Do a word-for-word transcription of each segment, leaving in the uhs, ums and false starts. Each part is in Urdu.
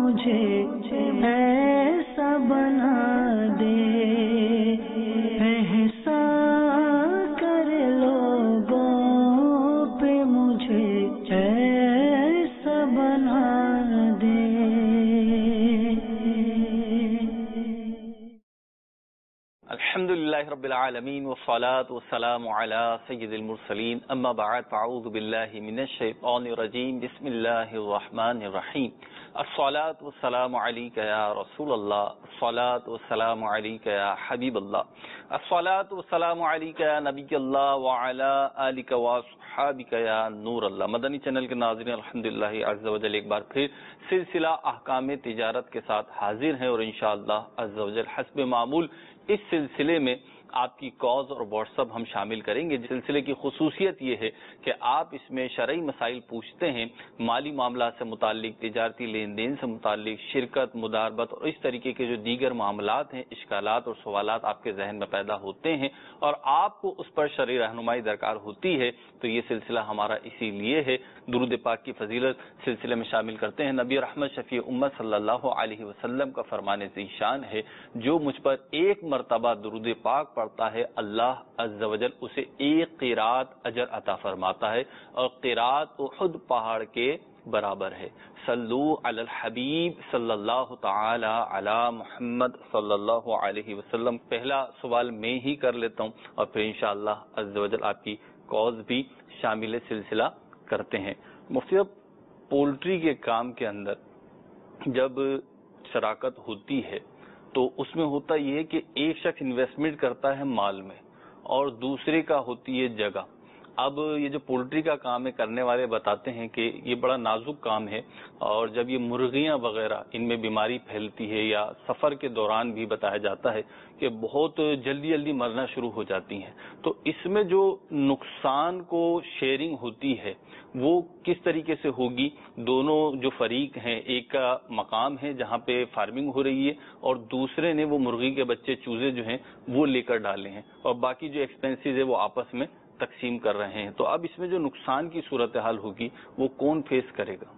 مجھے ایسا بنا دے، احسان کر لوگوں پہ مجھے ایسا بنا دے۔ الحمد للہ رب العالمین والصلاة والسلام علی سید المرسلین، اما بعد فاعوذ باللہ من الشیطان الرجیم، بسم اللہ الرحمن الرحیم۔ الصلاة والسلام علیک یا رسول اللہ، الصلاة والسلام علیک یا حبیب اللہ، الصلاة والسلام علیک یا نبی اللہ وعلی آلک واصحابک یا نور اللہ۔ مدنی چینل کے ناظرین، الحمدللہ عز و جل ایک بار پھر سلسلہ احکام تجارت کے ساتھ حاضر ہیں، اور انشاءاللہ عز و جل حسب معمول اس سلسلے میں آپ کی کالز اور واٹس اپ ہم شامل کریں گے۔ سلسلے کی خصوصیت یہ ہے کہ آپ اس میں شرعی مسائل پوچھتے ہیں، مالی معاملات سے متعلق، تجارتی لین دین سے متعلق، شرکت، مداربت اور اس طریقے کے جو دیگر معاملات ہیں، اشکالات اور سوالات آپ کے ذہن میں پیدا ہوتے ہیں اور آپ کو اس پر شرعی رہنمائی درکار ہوتی ہے، تو یہ سلسلہ ہمارا اسی لیے ہے۔ درود پاک کی فضیلت سلسلے میں شامل کرتے ہیں۔ نبی رحمت شفیع امت صلی اللہ علیہ وسلم کا فرمان ذیشان ہے، جو مجھ پر ایک مرتبہ درود پاک پڑھتا ہے، اللہ عز و جل اسے ایک قرات اجر عطا فرماتا ہے، اور قرات احد پہاڑ کے برابر ہے۔ صلو علی الحبیب صلی اللہ تعالی علی محمد صلی اللہ علیہ وسلم۔ پہلا سوال میں ہی کر لیتا ہوں اور پھر انشاءاللہ عز و جل آپ کی کاز بھی شامل سلسلہ کرتے ہیں۔ مفتی صاحب، پولٹری کے کام کے اندر جب شراکت ہوتی ہے تو اس میں ہوتا یہ ہے کہ ایک شخص انویسٹمنٹ کرتا ہے مال میں اور دوسرے کا ہوتی ہے جگہ۔ اب یہ جو پولٹری کا کام ہے، کرنے والے بتاتے ہیں کہ یہ بڑا نازک کام ہے، اور جب یہ مرغیاں وغیرہ ان میں بیماری پھیلتی ہے، یا سفر کے دوران بھی بتایا جاتا ہے کہ بہت جلدی جلدی مرنا شروع ہو جاتی ہیں، تو اس میں جو نقصان کو شیئرنگ ہوتی ہے وہ کس طریقے سے ہوگی؟ دونوں جو فریق ہیں، ایک کا مقام ہے جہاں پہ فارمنگ ہو رہی ہے اور دوسرے نے وہ مرغی کے بچے چوزے جو ہیں وہ لے کر ڈالے ہیں، اور باقی جو ایکسپینسز ہے وہ آپس میں تقسیم کر رہے ہیں، تو اب اس میں جو نقصان کی صورتحال ہوگی وہ کون فیس کرے گا؟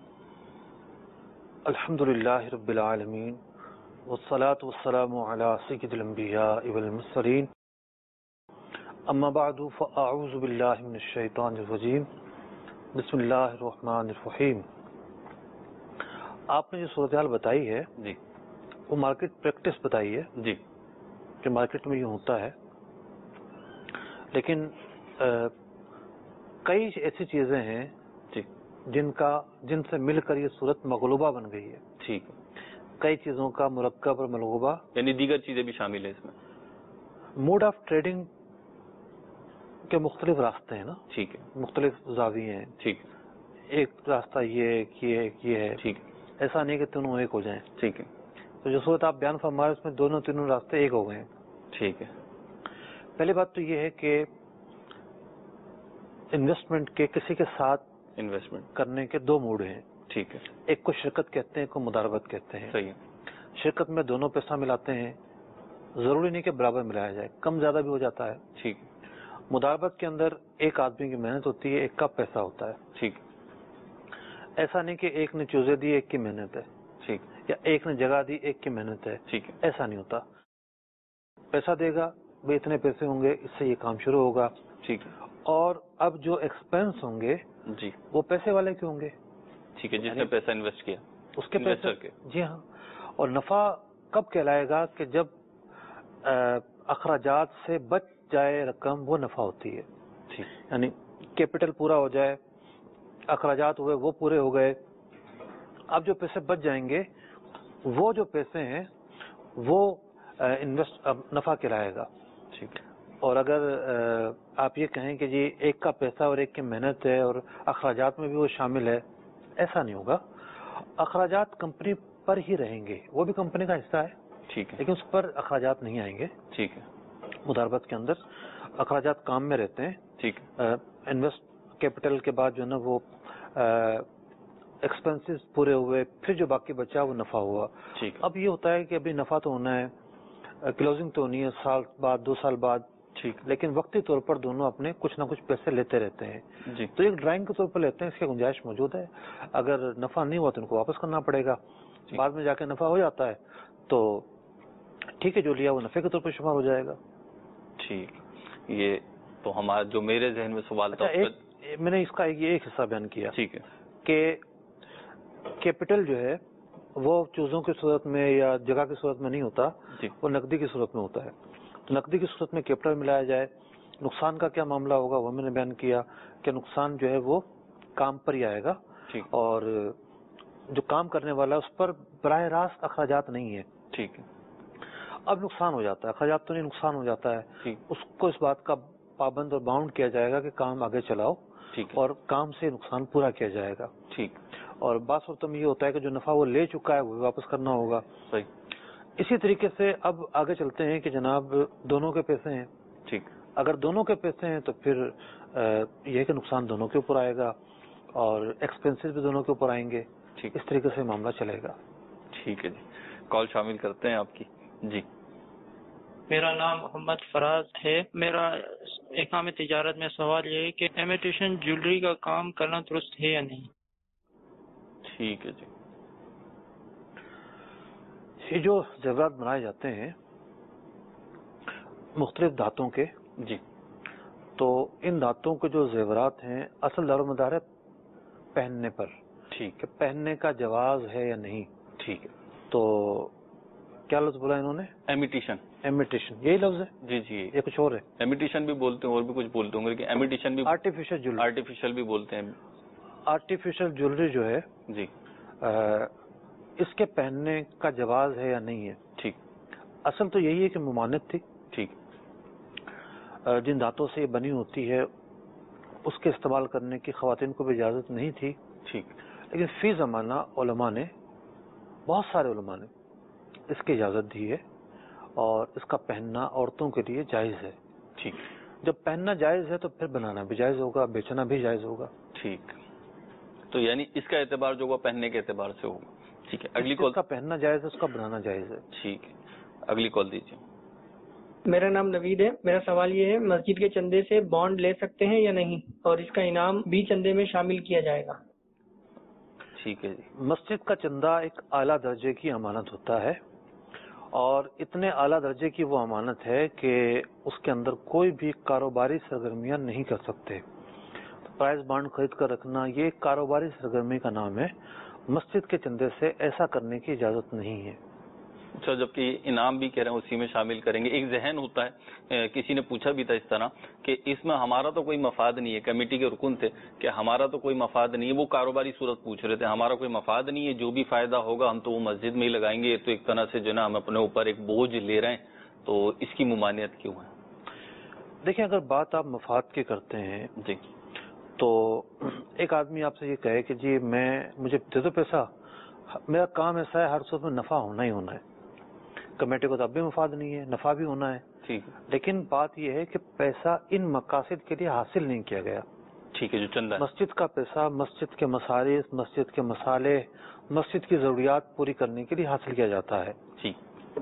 الحمدللہ رب العالمین والصلاة والسلام علی سید الانبیاء والمرسلین، اما بعد فاعوذ باللہ من الشیطان الرجیم، بسم اللہ الرحمن الرحیم۔ آپ نے جو صورتحال بتائی ہے جی، وہ مارکیٹ پریکٹس بتائی ہے جی، کہ مارکیٹ میں یہ ہوتا ہے، لیکن آ, کئی ایسی چیزیں ہیں جی، جن کا جن سے مل کر یہ صورت مغلوبہ بن گئی ہے۔ ٹھیک ہے، کئی چیزوں کا مرکب اور ملغوبہ، یعنی دیگر چیزیں بھی شامل ہیں اس میں۔ موڈ آف ٹریڈنگ کے مختلف راستے ہیں نا، ٹھیک ہے، مختلف زاویے ہیں۔ ٹھیک ہے، ایک راستہ یہ ہے کہ یہ ایک یہ ہے، ٹھیک ہے، ایسا نہیں کہ تینوں ایک ہو جائیں۔ ٹھیک ہے، تو جو صورت آپ بیان فرما رہے ہیں اس میں دونوں تینوں راستے ایک ہو گئے ہیں۔ ٹھیک ہے، پہلی بات تو یہ ہے کہ انویسٹمنٹ کے کسی کے ساتھ انویسٹمنٹ کرنے کے دو موڈ ہیں۔ ٹھیک ہے، ایک کو شرکت کہتے ہیں، ایک کو مداربت کہتے ہیں۔ صحیح ہے، شرکت میں دونوں پیسہ ملاتے ہیں، ضروری نہیں کہ برابر ملایا جائے، کم زیادہ بھی ہو جاتا ہے۔ ٹھیک ہے، مداربت کے اندر ایک آدمی کی محنت ہوتی ہے، ایک کا پیسہ ہوتا ہے۔ ٹھیک، ایسا نہیں کہ ایک نے چوزے دی ایک کی محنت ہے، ٹھیک، یا ایک نے جگہ دی ایک کی محنت ہے، ٹھیک ہے، ایسا نہیں ہوتا۔ پیسہ دے گا بھائی، اتنے پیسے ہوں گے، اس سے یہ کام شروع ہوگا، ٹھیک ہے، اور اب جو ایکسپینس ہوں گے جی، وہ پیسے والے کے ہوں گے، ٹھیک ہے، جس نے پیسہ انویسٹ کیا اس کے پیسے انویسٹر کے۔ جی ہاں۔ اور نفع کب کہلائے گا؟ کہ جب اخراجات سے بچ جائے رقم، وہ نفع ہوتی ہے۔ ٹھیک، یعنی کیپٹل پورا ہو جائے، اخراجات ہوئے وہ پورے ہو گئے، اب جو پیسے بچ جائیں گے وہ جو پیسے ہیں وہ انویسٹ نفع کہلائے گا۔ ٹھیک ہے، اور اگر آپ یہ کہیں کہ جی ایک کا پیسہ اور ایک کی محنت ہے اور اخراجات میں بھی وہ شامل ہے، ایسا نہیں ہوگا۔ اخراجات کمپنی پر ہی رہیں گے، وہ بھی کمپنی کا حصہ ہے، ٹھیک ہے، لیکن اس پر اخراجات نہیں آئیں گے۔ ٹھیک ہے، مداربت کے اندر اخراجات کام میں رہتے ہیں۔ ٹھیک ہے، انویسٹ کیپٹل کے بعد جو ہے نا وہ ایکسپینسز پورے ہوئے، پھر جو باقی بچا وہ نفع ہوا۔ ٹھیک ہے، اب یہ ہوتا ہے کہ ابھی نفع تو ہونا ہے، کلوزنگ تو ہونی ہے سال بعد، دو سال بعد، ٹھیک، لیکن وقتی طور پر دونوں اپنے کچھ نہ کچھ پیسے لیتے رہتے ہیں۔ جی، تو ایک ڈرائنگ کے طور پر لیتے ہیں، اس کی گنجائش موجود ہے، اگر نفع نہیں ہوا تو ان کو واپس کرنا پڑے گا، بعد میں جا کے نفع ہو جاتا ہے تو ٹھیک ہے، جو لیا وہ نفع کے طور پر شمار ہو جائے گا. ٹھیک. یہ تو ہمارا جو میرے ذہن میں سوال تھا، میں نے اس کا ایک ایک حصہ بیان کیا. ٹھیک ہے کہ کیپٹل جو ہے وہ چیزوں کی صورت میں یا جگہ کی صورت میں نہیں ہوتا، وہ نقدی کی صورت میں ہوتا ہے. تو نقدی کی صورت میں کیپٹل ملایا جائے. نقصان کا کیا معاملہ ہوگا وہ میں نے بیان کیا کہ نقصان جو ہے وہ کام پر ہی آئے گا، اور جو کام کرنے والا ہے اس پر براہ راست اخراجات نہیں ہے. ٹھیک ہے. اب نقصان ہو جاتا ہے، اخراجات تو نہیں، نقصان ہو جاتا ہے، اس کو اس بات کا پابند اور باؤنڈ کیا جائے گا کہ کام آگے چلاؤ اور کام سے نقصان پورا کیا جائے گا. ٹھیک. اور بعض صورتوں میں یہ ہوتا ہے کہ جو نفع وہ لے چکا ہے وہ واپس کرنا ہوگا. صحیح. اسی طریقے سے اب آگے چلتے ہیں کہ جناب دونوں کے پیسے ہیں. ٹھیک. اگر دونوں کے پیسے ہیں تو پھر یہ ہے کہ نقصان دونوں کے اوپر آئے گا اور ایکسپینسز بھی دونوں کے اوپر آئیں گے. ٹھیک. اس طریقے سے معاملہ چلے گا. ٹھیک ہے جی. کال شامل کرتے ہیں آپ کی. جی. میرا نام محمد فراز ہے. میرا احکام تجارت میں سوال یہ ہے کہ امیٹیشن جیولری کا کام کرنا درست ہے یا نہیں؟ ٹھیک ہے جی. یہ جو زیورات بنائے جاتے ہیں مختلف دھاتوں کے، جی، تو ان دھاتوں کے جو زیورات ہیں اصل دار و مدار ہے پہننے پر. ٹھیک. کہ پہننے کا جواز ہے یا نہیں. ٹھیک ہے. تو کیا لفظ بولا انہوں نے؟ امیٹیشن. امیٹیشن یہی لفظ ہے؟ جی جی. یہ کچھ اور ہے؟ امیٹیشن بھی بولتے ہیں اور بھی کچھ بولتے ہوں گے، لیکن امیٹیشن بھی آرٹیفیشل جیولری، آرٹیفیشل بھی بولتے ہیں. آرٹیفیشل جیولری جو ہے جی، اس کے پہننے کا جواز ہے یا نہیں ہے. ٹھیک. اصل تو یہی ہے کہ ممانعت تھی. ٹھیک. جن دھاتوں سے یہ بنی ہوتی ہے اس کے استعمال کرنے کی خواتین کو بھی اجازت نہیں تھی. ٹھیک. لیکن فی زمانہ علماء نے، بہت سارے علماء نے اس کی اجازت دی ہے اور اس کا پہننا عورتوں کے لیے جائز ہے. ٹھیک. جب پہننا جائز ہے تو پھر بنانا بھی جائز ہوگا، بیچنا بھی جائز ہوگا. ٹھیک. تو یعنی اس کا اعتبار جو ہوگا پہننے کے اعتبار سے ہوگا. ٹھیک ہے. اگلی کال. اس کا پہننا جائز ہے، اس کا بنانا جائز ہے. ٹھیک ہے. اگلی کال دیجیے. میرا نام نوید ہے. میرا سوال یہ ہے، مسجد کے چندے سے بانڈ لے سکتے ہیں یا نہیں، اور اس کا انعام بھی چندے میں شامل کیا جائے گا؟ ٹھیک ہے جی. مسجد کا چندہ ایک اعلیٰ درجے کی امانت ہوتا ہے، اور اتنے اعلیٰ درجے کی وہ امانت ہے کہ اس کے اندر کوئی بھی کاروباری سرگرمیاں نہیں کر سکتے. پرائز بانڈ خرید کر رکھنا یہ ایک کاروباری سرگرمی کا نام ہے. مسجد کے چندے سے ایسا کرنے کی اجازت نہیں ہے. اچھا، جبکہ انعام بھی کہہ رہے ہیں اسی میں شامل کریں گے. ایک ذہن ہوتا ہے، کسی نے پوچھا بھی تھا اس طرح کہ اس میں ہمارا تو کوئی مفاد نہیں ہے. کمیٹی کے رکن تھے کہ ہمارا تو کوئی مفاد نہیں ہے، وہ کاروباری صورت پوچھ رہے تھے. ہمارا کوئی مفاد نہیں ہے، جو بھی فائدہ ہوگا ہم تو وہ مسجد میں ہی لگائیں گے. تو ایک طرح سے جو نا ہم اپنے اوپر ایک بوجھ لے رہے ہیں، تو اس کی ممانعت کیوں ہے؟ دیکھیں، اگر بات آپ مفاد کی کرتے ہیں جی، تو ایک آدمی آپ سے یہ کہے کہ جی میں مجھے دے دو پیسہ، میرا کام ایسا ہے ہر صورت میں نفع ہونا ہی ہونا ہے. کمیٹی کو تو اب بھی مفاد نہیں ہے، نفع بھی ہونا ہے. ٹھیک. لیکن بات یہ ہے کہ پیسہ ان مقاصد کے لیے حاصل نہیں کیا گیا. ٹھیک ہے. جو چندہ مسجد کا پیسہ مسجد کے مصارف، مسجد کے مصالح، مسجد کی ضروریات پوری کرنے کے لیے حاصل کیا جاتا ہے. ٹھیک.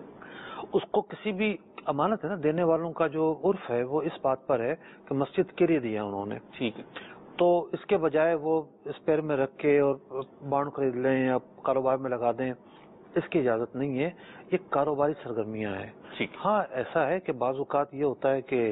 اس کو کسی بھی امانت ہے نا، دینے والوں کا جو عرف ہے وہ اس بات پر ہے کہ مسجد کے لیے دیا انہوں نے. ٹھیک ہے. تو اس کے بجائے وہ اس پیر میں رکھ کے اور بانڈ خرید لیں یا کاروبار میں لگا دیں، اس کی اجازت نہیں ہے. یہ کاروباری سرگرمیاں ہیں. ہاں ایسا ہے کہ بعض اوقات یہ ہوتا ہے کہ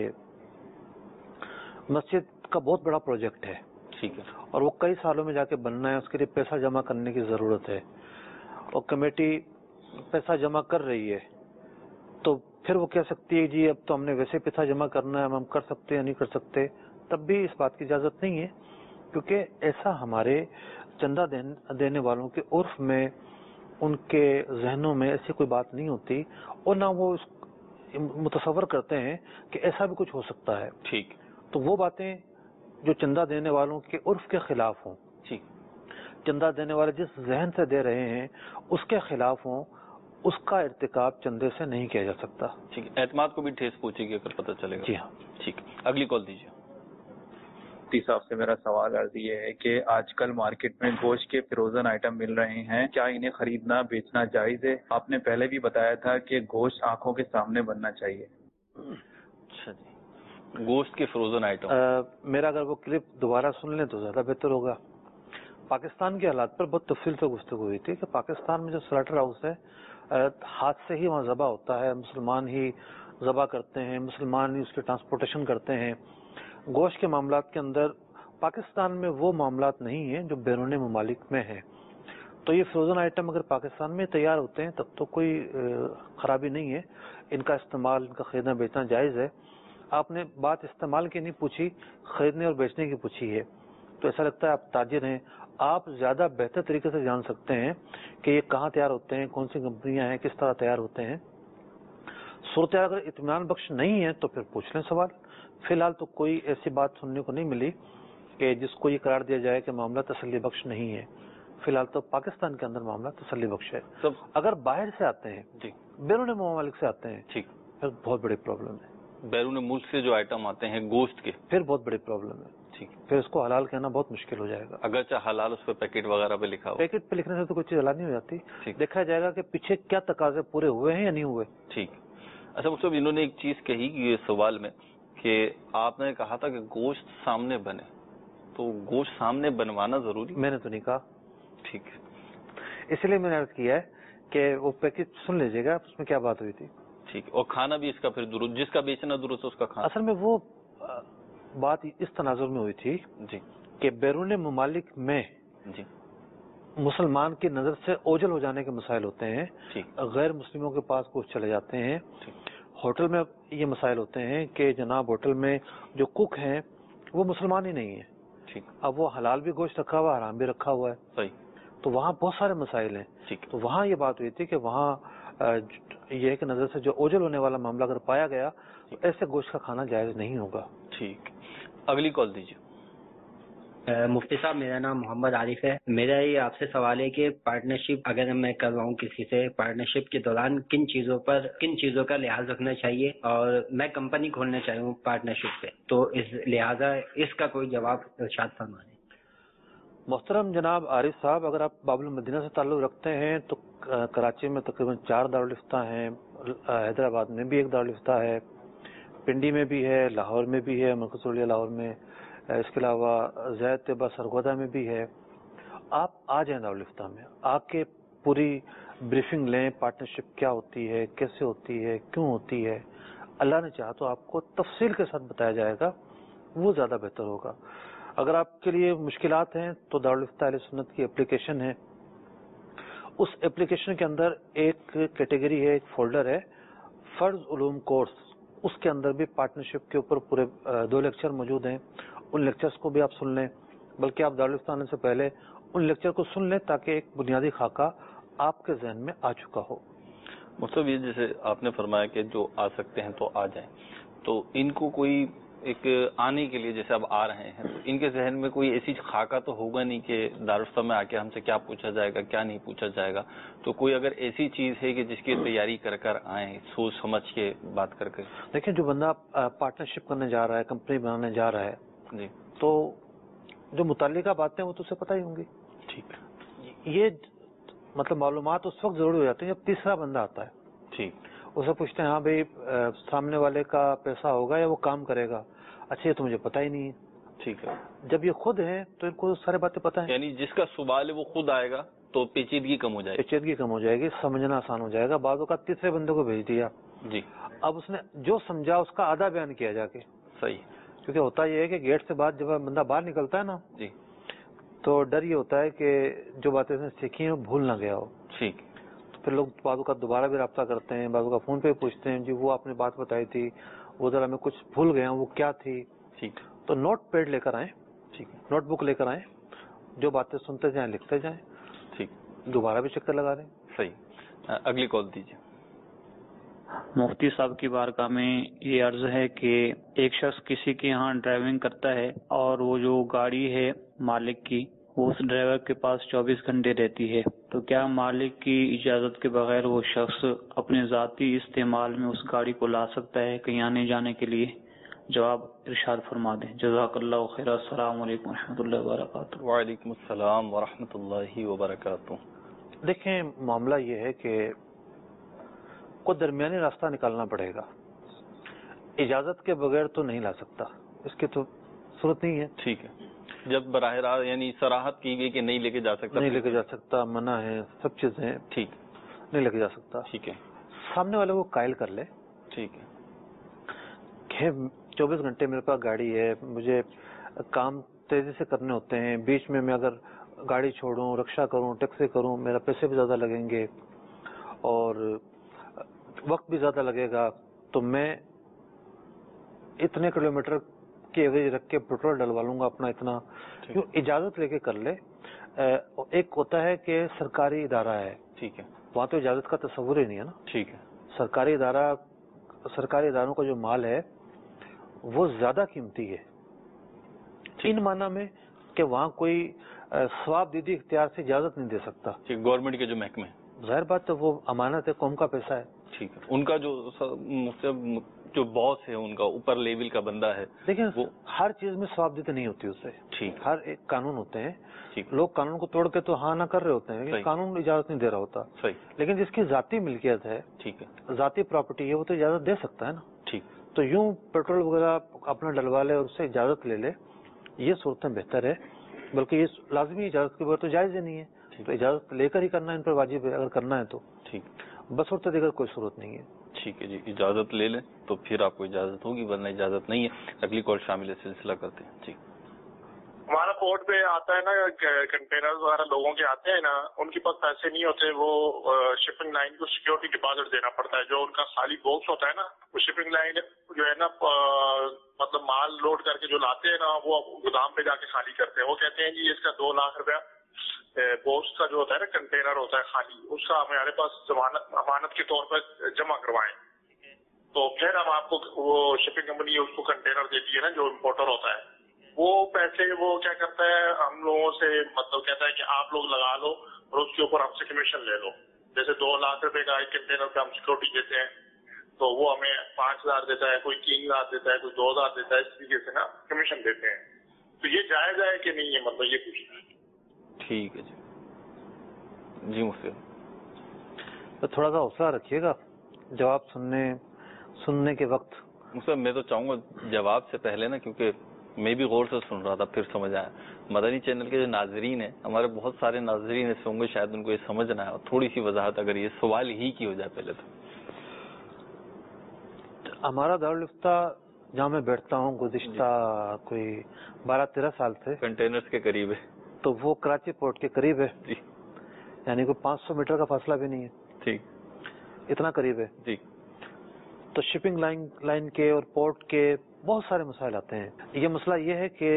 مسجد کا بہت بڑا پروجیکٹ ہے، ٹھیک ہے، اور وہ کئی سالوں میں جا کے بننا ہے، اس کے لیے پیسہ جمع کرنے کی ضرورت ہے، اور کمیٹی پیسہ جمع کر رہی ہے، تو پھر وہ کہہ سکتی ہے جی اب تو ہم نے ویسے پیسہ جمع کرنا ہے، ہم کر سکتے یا نہیں کر سکتے. تب بھی اس بات کی اجازت نہیں ہے، کیونکہ ایسا ہمارے چندہ دینے والوں کے عرف میں، ان کے ذہنوں میں ایسی کوئی بات نہیں ہوتی، اور نہ وہ متصور کرتے ہیں کہ ایسا بھی کچھ ہو سکتا ہے. ٹھیک. تو وہ باتیں جو چندہ دینے والوں کے عرف کے خلاف ہوں، ٹھیک، چندہ دینے والے جس ذہن سے دے رہے ہیں اس کے خلاف ہوں، اس کا ارتکاب چندے سے نہیں کیا جا سکتا. ٹھیک ہے. اعتماد کو بھی ٹھیس پہنچے گی اگر پتہ چلے گا. جی ہاں. ٹھیک. اگلی کال دیجیے. مفتی صاحب سے میرا سوال عرض یہ ہے کہ آج کل مارکیٹ میں گوشت کے فروزن آئٹم مل رہے ہیں، کیا انہیں خریدنا بیچنا جائز ہے؟ آپ نے پہلے بھی بتایا تھا کہ گوشت آنکھوں کے سامنے بننا چاہیے. اچھا جی. گوشت کے فروزن آئٹم، میرا اگر وہ کلپ دوبارہ سن لیں تو زیادہ بہتر ہوگا. پاکستان کے حالات پر بہت تفصیل سے گفتگو ہوئی تھی کہ پاکستان میں جو سلاٹر ہاؤس ہے ہاتھ سے ہی وہاں ذبح ہوتا ہے، مسلمان ہی ذبح کرتے ہیں، مسلمان ہی اس کی ٹرانسپورٹیشن کرتے ہیں. گوشت کے معاملات کے اندر پاکستان میں وہ معاملات نہیں ہیں جو بیرون ممالک میں ہیں. تو یہ فروزن آئٹم اگر پاکستان میں تیار ہوتے ہیں تب تو کوئی خرابی نہیں ہے، ان کا استعمال، ان کا خریدنا بیچنا جائز ہے. آپ نے بات استعمال کی نہیں پوچھی، خریدنے اور بیچنے کی پوچھی ہے. تو ایسا لگتا ہے آپ تاجر ہیں، آپ زیادہ بہتر طریقے سے جان سکتے ہیں کہ یہ کہاں تیار ہوتے ہیں، کون سی کمپنیاں ہیں، کس طرح تیار ہوتے ہیں. صورتحال اگر اطمینان بخش نہیں ہے تو پھر پوچھ لیں سوال. فی الحال تو کوئی ایسی بات سننے کو نہیں ملی کہ جس کو یہ قرار دیا جائے کہ معاملہ تسلی بخش نہیں ہے. فی الحال تو پاکستان کے اندر معاملہ تسلی بخش ہے. اگر باہر سے آتے ہیں، جی بیرون ممالک سے آتے ہیں، ٹھیک، پھر بہت بڑی پرابلم ہے. بیرون ملک سے جو آئٹم آتے ہیں گوشت کے، پھر بہت بڑی پرابلم ہے. ٹھیک، پھر اس کو حلال کہنا بہت مشکل ہو جائے گا. اگرچہ حلال اس پہ پیکٹ وغیرہ پہ لکھا ہو، پیکٹ پہ لکھنے سے تو کوئی چیز حلال نہیں ہو جاتی. دیکھا جائے گا کہ پیچھے کیا تقاضے پورے ہوئے ہیں یا نہیں ہوئے. ٹھیک. اچھا مطلب انہوں نے ایک چیز کہی یہ سوال میں کہ آپ نے کہا تھا کہ گوشت سامنے بنے، تو گوشت سامنے بنوانا ضروری؟ میں نے تو نہیں کہا. ٹھیک ہے، اس لیے میں نے عرض کیا ہے کہ وہ پیکج سن لیجیے گا اس میں کیا بات ہوئی تھی. ٹھیک، اور کھانا بھی اس کا پھر درست، جس کا بیچنا درست ہے اس کا کھانا. اصل میں وہ بات اس تناظر میں ہوئی تھی جی کہ بیرون ممالک میں جی مسلمان کی نظر سے اوجھل ہو جانے کے مسائل ہوتے ہیں، غیر مسلموں کے پاس گوشت چلے جاتے ہیں. ہوٹل میں یہ مسائل ہوتے ہیں کہ جناب ہوٹل میں جو کک ہیں وہ مسلمان ہی نہیں ہیں. ٹھیک، اب وہ حلال بھی گوشت رکھا ہوا ہے، حرام بھی رکھا ہوا ہے. صحیح. تو وہاں بہت سارے مسائل ہیں. ٹھیک، تو وہاں یہ بات ہوئی تھی کہ وہاں یہ کہ نظر سے جو اوجھل ہونے والا معاملہ اگر پایا گیا تو ایسے گوشت کا کھانا جائز نہیں ہوگا. ٹھیک، اگلی کال دیجیے. مفتی صاحب میرا نام محمد عارف ہے. میرا یہ آپ سے سوال ہے کہ پارٹنرشپ اگر میں کر رہا ہوں کسی سے، پارٹنرشپ کے دوران کن چیزوں پر کن چیزوں کا لحاظ رکھنا چاہیے، اور میں کمپنی کھولنا چاہوں ہوں پارٹنرشپ سے، تو اس لہٰذا اس کا کوئی جواب ارشاد فرمائیں. محترم جناب عارف صاحب، اگر آپ باب المدینہ سے تعلق رکھتے ہیں تو کراچی میں تقریباً چار دارالفتہ ہیں، حیدرآباد میں بھی ایک دارالفتہ ہے، پنڈی میں بھی ہے، لاہور میں بھی ہے، مرکز العلیا لاہور میں، اس کے علاوہ زید طیبہ سرگودا میں بھی ہے. آپ آ جائیں دارالفتہ میں، آ کے پوری بریفنگ لیں، پارٹنرشپ کیا ہوتی ہے، کیسے ہوتی ہے، کیوں ہوتی ہے. اللہ نے چاہا تو آپ کو تفصیل کے ساتھ بتایا جائے گا، وہ زیادہ بہتر ہوگا. اگر آپ کے لیے مشکلات ہیں تو دارالفتہ اہل سنت کی اپلیکیشن ہے، اس اپلیکیشن کے اندر ایک کیٹیگری ہے، ایک فولڈر ہے فرض علوم کورس. اس کے اندر بھی پارٹنرشپ کے اوپر پورے دو لیکچر موجود ہیں. ان لیکچرز کو بھی آپ سن لیں، بلکہ آپ دارالفتہ آنے سے پہلے ان لیکچر کو سن لیں تاکہ ایک بنیادی خاکہ آپ کے ذہن میں آ چکا ہو. مطلب یہ جیسے آپ نے فرمایا کہ جو آ سکتے ہیں تو آ جائیں، تو ان کو کوئی ایک آنے کے لیے جیسے اب آ رہے ہیں تو ان کے ذہن میں کوئی ایسی خاکہ تو ہوگا نہیں کہ دارالفتہ میں آ کے ہم سے کیا پوچھا جائے گا، کیا نہیں پوچھا جائے گا. تو کوئی اگر ایسی چیز ہے کہ جس کی تیاری کر کر آئیں، سوچ سمجھ کے بات کر کے. دیکھیں جو بندہ پارٹنرشپ کرنے جا رہا ہے، کمپنی بنانے جا رہا ہے جی، تو جو متعلقہ باتیں وہ تو اسے پتہ ہی ہوں گی. ٹھیک، یہ مطلب معلومات اس وقت ضروری ہو جاتی ہیں جب تیسرا بندہ آتا ہے. ٹھیک، اسے پوچھتے ہیں ہاں بھائی سامنے والے کا پیسہ ہوگا یا وہ کام کرے گا. اچھا یہ تو مجھے پتہ ہی نہیں ہے. ٹھیک ہے، جب یہ خود ہیں تو ان کو سارے باتیں پتہ ہیں. یعنی جس کا سوال ہے وہ خود آئے گا تو پیچیدگی کم ہو جائے گی. پیچیدگی کم ہو جائے گی، سمجھنا آسان ہو جائے گا. بعض اوقات تیسرے بندے کو بھیج دیا جی، اب اس نے جو سمجھا اس کا آدھا بیان کیا جا کے. صحیح، کیونکہ ہوتا یہ ہے کہ گیٹ سے بعد جب بندہ باہر نکلتا ہے نا جی، تو ڈر یہ ہوتا ہے کہ جو باتیں اس نے سیکھی ہیں وہ بھول نہ گیا ہو. ٹھیک، تو پھر لوگ بعض اوقات دوبارہ بھی رابطہ کرتے ہیں، بعض اوقات فون پہ پوچھتے ہیں جی وہ آپ نے بات بتائی تھی وہ ذرا میں کچھ بھول گیا ہوں، وہ کیا تھی. ٹھیک، تو نوٹ پیڈ لے کر آئیں. ٹھیک، نوٹ بک لے کر آئیں، جو باتیں سنتے جائیں لکھتے جائیں. ٹھیک، دوبارہ بھی چکر لگا دیں. صحیح، اگلی کال دیجیے. مفتی صاحب کی بارگاہ میں یہ عرض ہے کہ ایک شخص کسی کے یہاں ڈرائیونگ کرتا ہے اور وہ جو گاڑی ہے مالک کی وہ اس ڈرائیور کے پاس چوبیس گھنٹے رہتی ہے، تو کیا مالک کی اجازت کے بغیر وہ شخص اپنے ذاتی استعمال میں اس گاڑی کو لا سکتا ہے کہیں آنے جانے کے لیے؟ جواب ارشاد فرما دیں. جزاک اللہ خیر. السلام علیکم ورحمۃ اللہ وبرکاتہ. وعلیکم السلام ورحمۃ اللہ وبرکاتہ. دیکھیں معاملہ یہ ہے کہ کوئی درمیانی راستہ نکالنا پڑے گا. اجازت کے بغیر تو نہیں لا سکتا، اس کی تو صورت نہیں ہے. ٹھیک ہے، جب براہ راست یعنی صراحت کی گئی کہ نہیں لے کے جا سکتا، نہیں لے کے جا سکتا، منع ہے، سب چیزیں ٹھیک، نہیں لے کے جا سکتا. ٹھیک ہے. سامنے والے کو قائل کر لے ٹھیک ہے کہ چوبیس گھنٹے میرے پاس گاڑی ہے، مجھے کام تیزی سے کرنے ہوتے ہیں، بیچ میں میں اگر گاڑی چھوڑوں، رکشہ کروں، ٹیکسی کروں، میرا پیسے بھی زیادہ لگیں گے اور وقت بھی زیادہ لگے گا، تو میں اتنے کلومیٹر کی ایوریج رکھ کے پیٹرول ڈلوا لوں گا اپنا اتنا. کیوں اجازت لے کے کر لے. ایک ہوتا ہے کہ سرکاری ادارہ ہے، ٹھیک ہے، وہاں تو اجازت کا تصور ہی نہیں ہے نا. ٹھیک ہے. سرکاری ادارہ، سرکاری اداروں کا جو مال ہے وہ زیادہ قیمتی ہے ان معنی میں کہ وہاں کوئی ثواب دیدی اختیار سے اجازت نہیں دے سکتا. گورنمنٹ کے جو محکمے، ظاہر بات ہے وہ امانت ہے، قوم کا پیسہ ہے. ٹھیک ہے. ان کا جو جو باس ہے، ان کا اوپر لیول کا بندہ ہے، دیکھیں وہ ہر چیز میں ثواب دیتے نہیں ہوتی اس سے. ٹھیک. ہر ایک قانون ہوتے ہیں، ٹھیک. لوگ قانون کو توڑ کے تو ہاں نہ کر رہے ہوتے ہیں لیکن قانون اجازت نہیں دے رہا ہوتا. صحیح. لیکن جس کی ذاتی ملکیت ہے، ٹھیک ہے، ذاتی پراپرٹی ہے، وہ تو اجازت دے سکتا ہے نا. ٹھیک. تو یوں پیٹرول وغیرہ اپنا ڈلوا لے اور اس سے اجازت لے لے، یہ صورتیں بہتر ہے. بلکہ یہ لازمی اجازت کے بغیر تو جائز ہی نہیں ہے. تو اجازت لے کر ہی کرنا ان پر واجب ہے اگر کرنا ہے تو. ٹھیک. بس اور دیگر کوئی صورت نہیں ہے. ٹھیک ہے جی، اجازت لے لیں تو پھر آپ کو اجازت ہوگی، ورنہ اجازت نہیں ہے. اگلی کال شامل ہے، سلسلہ کرتے ہیں. جی. ہمارا پورٹ پہ آتا ہے نا کنٹینر وغیرہ لوگوں کے آتے ہیں نا، ان کے پاس پیسے نہیں ہوتے، وہ شپنگ لائن کو سیکورٹی ڈپازٹ دینا پڑتا ہے. جو ان کا خالی باکس ہوتا ہے نا، وہ شپنگ لائن جو ہے نا مطلب مال لوڈ کر کے جو لاتے ہیں نا، وہ گودام پہ جا کے خالی کرتے ہیں. وہ کہتے ہیں جی اس کا دو لاکھ روپیہ باکس کا جو ہوتا ہے نا کنٹینر ہوتا ہے خالی، اس کا ہمارے پاس ضمانت امانت کے طور پر جمع کروائیں. تو پھر ہم آپ کو وہ شپنگ کمپنی اس کو کنٹینر دیتی ہے نا جو امپورٹر ہوتا ہے، وہ پیسے وہ کیا کرتا ہے ہم لوگوں سے مطلب کہتا ہے کہ آپ لوگ لگا لو اور اس کے اوپر ہم سے کمیشن لے لو. جیسے دو لاکھ روپے کا ایک کنٹینر پہ ہم سیکورٹی دیتے ہیں تو وہ ہمیں پانچ ہزار دیتا ہے، کوئی تین ہزار دیتا ہے، کوئی دو ہزار دیتا ہے، اس طریقے سے نا کمیشن دیتے ہیں. تو یہ جائز ہے کہ نہیں ہے، مطلب یہ پوچھنا ہے. ٹھیک ہے جی. جی مفتی تو تھوڑا سا حوصلہ رکھیے گا جواب سننے سننے کے وقت. مفتی میں تو چاہوں گا جواب سے پہلے نا، کیونکہ میں بھی غور سے سن رہا تھا پھر سمجھ آیا. مدنی چینل کے جو ناظرین ہیں، ہمارے بہت سارے ناظرین ایسے ہوں گے شاید ان کو یہ سمجھ نہ آئے، اور تھوڑی سی وضاحت اگر یہ سوال ہی کی ہو جائے پہلے تو. ہمارا دارالفتہ جہاں میں بیٹھتا ہوں گزشتہ کوئی بارہ تیرہ سال سے کنٹینرز کے قریب ہے، تو وہ کراچی پورٹ کے قریب ہے. جی. یعنی کوئی پانچ سو میٹر کا فاصلہ بھی نہیں ہے. ٹھیک. اتنا قریب ہے. جی. تو شپنگ لائن لائن کے اور پورٹ کے بہت سارے مسائل آتے ہیں. یہ مسئلہ یہ ہے کہ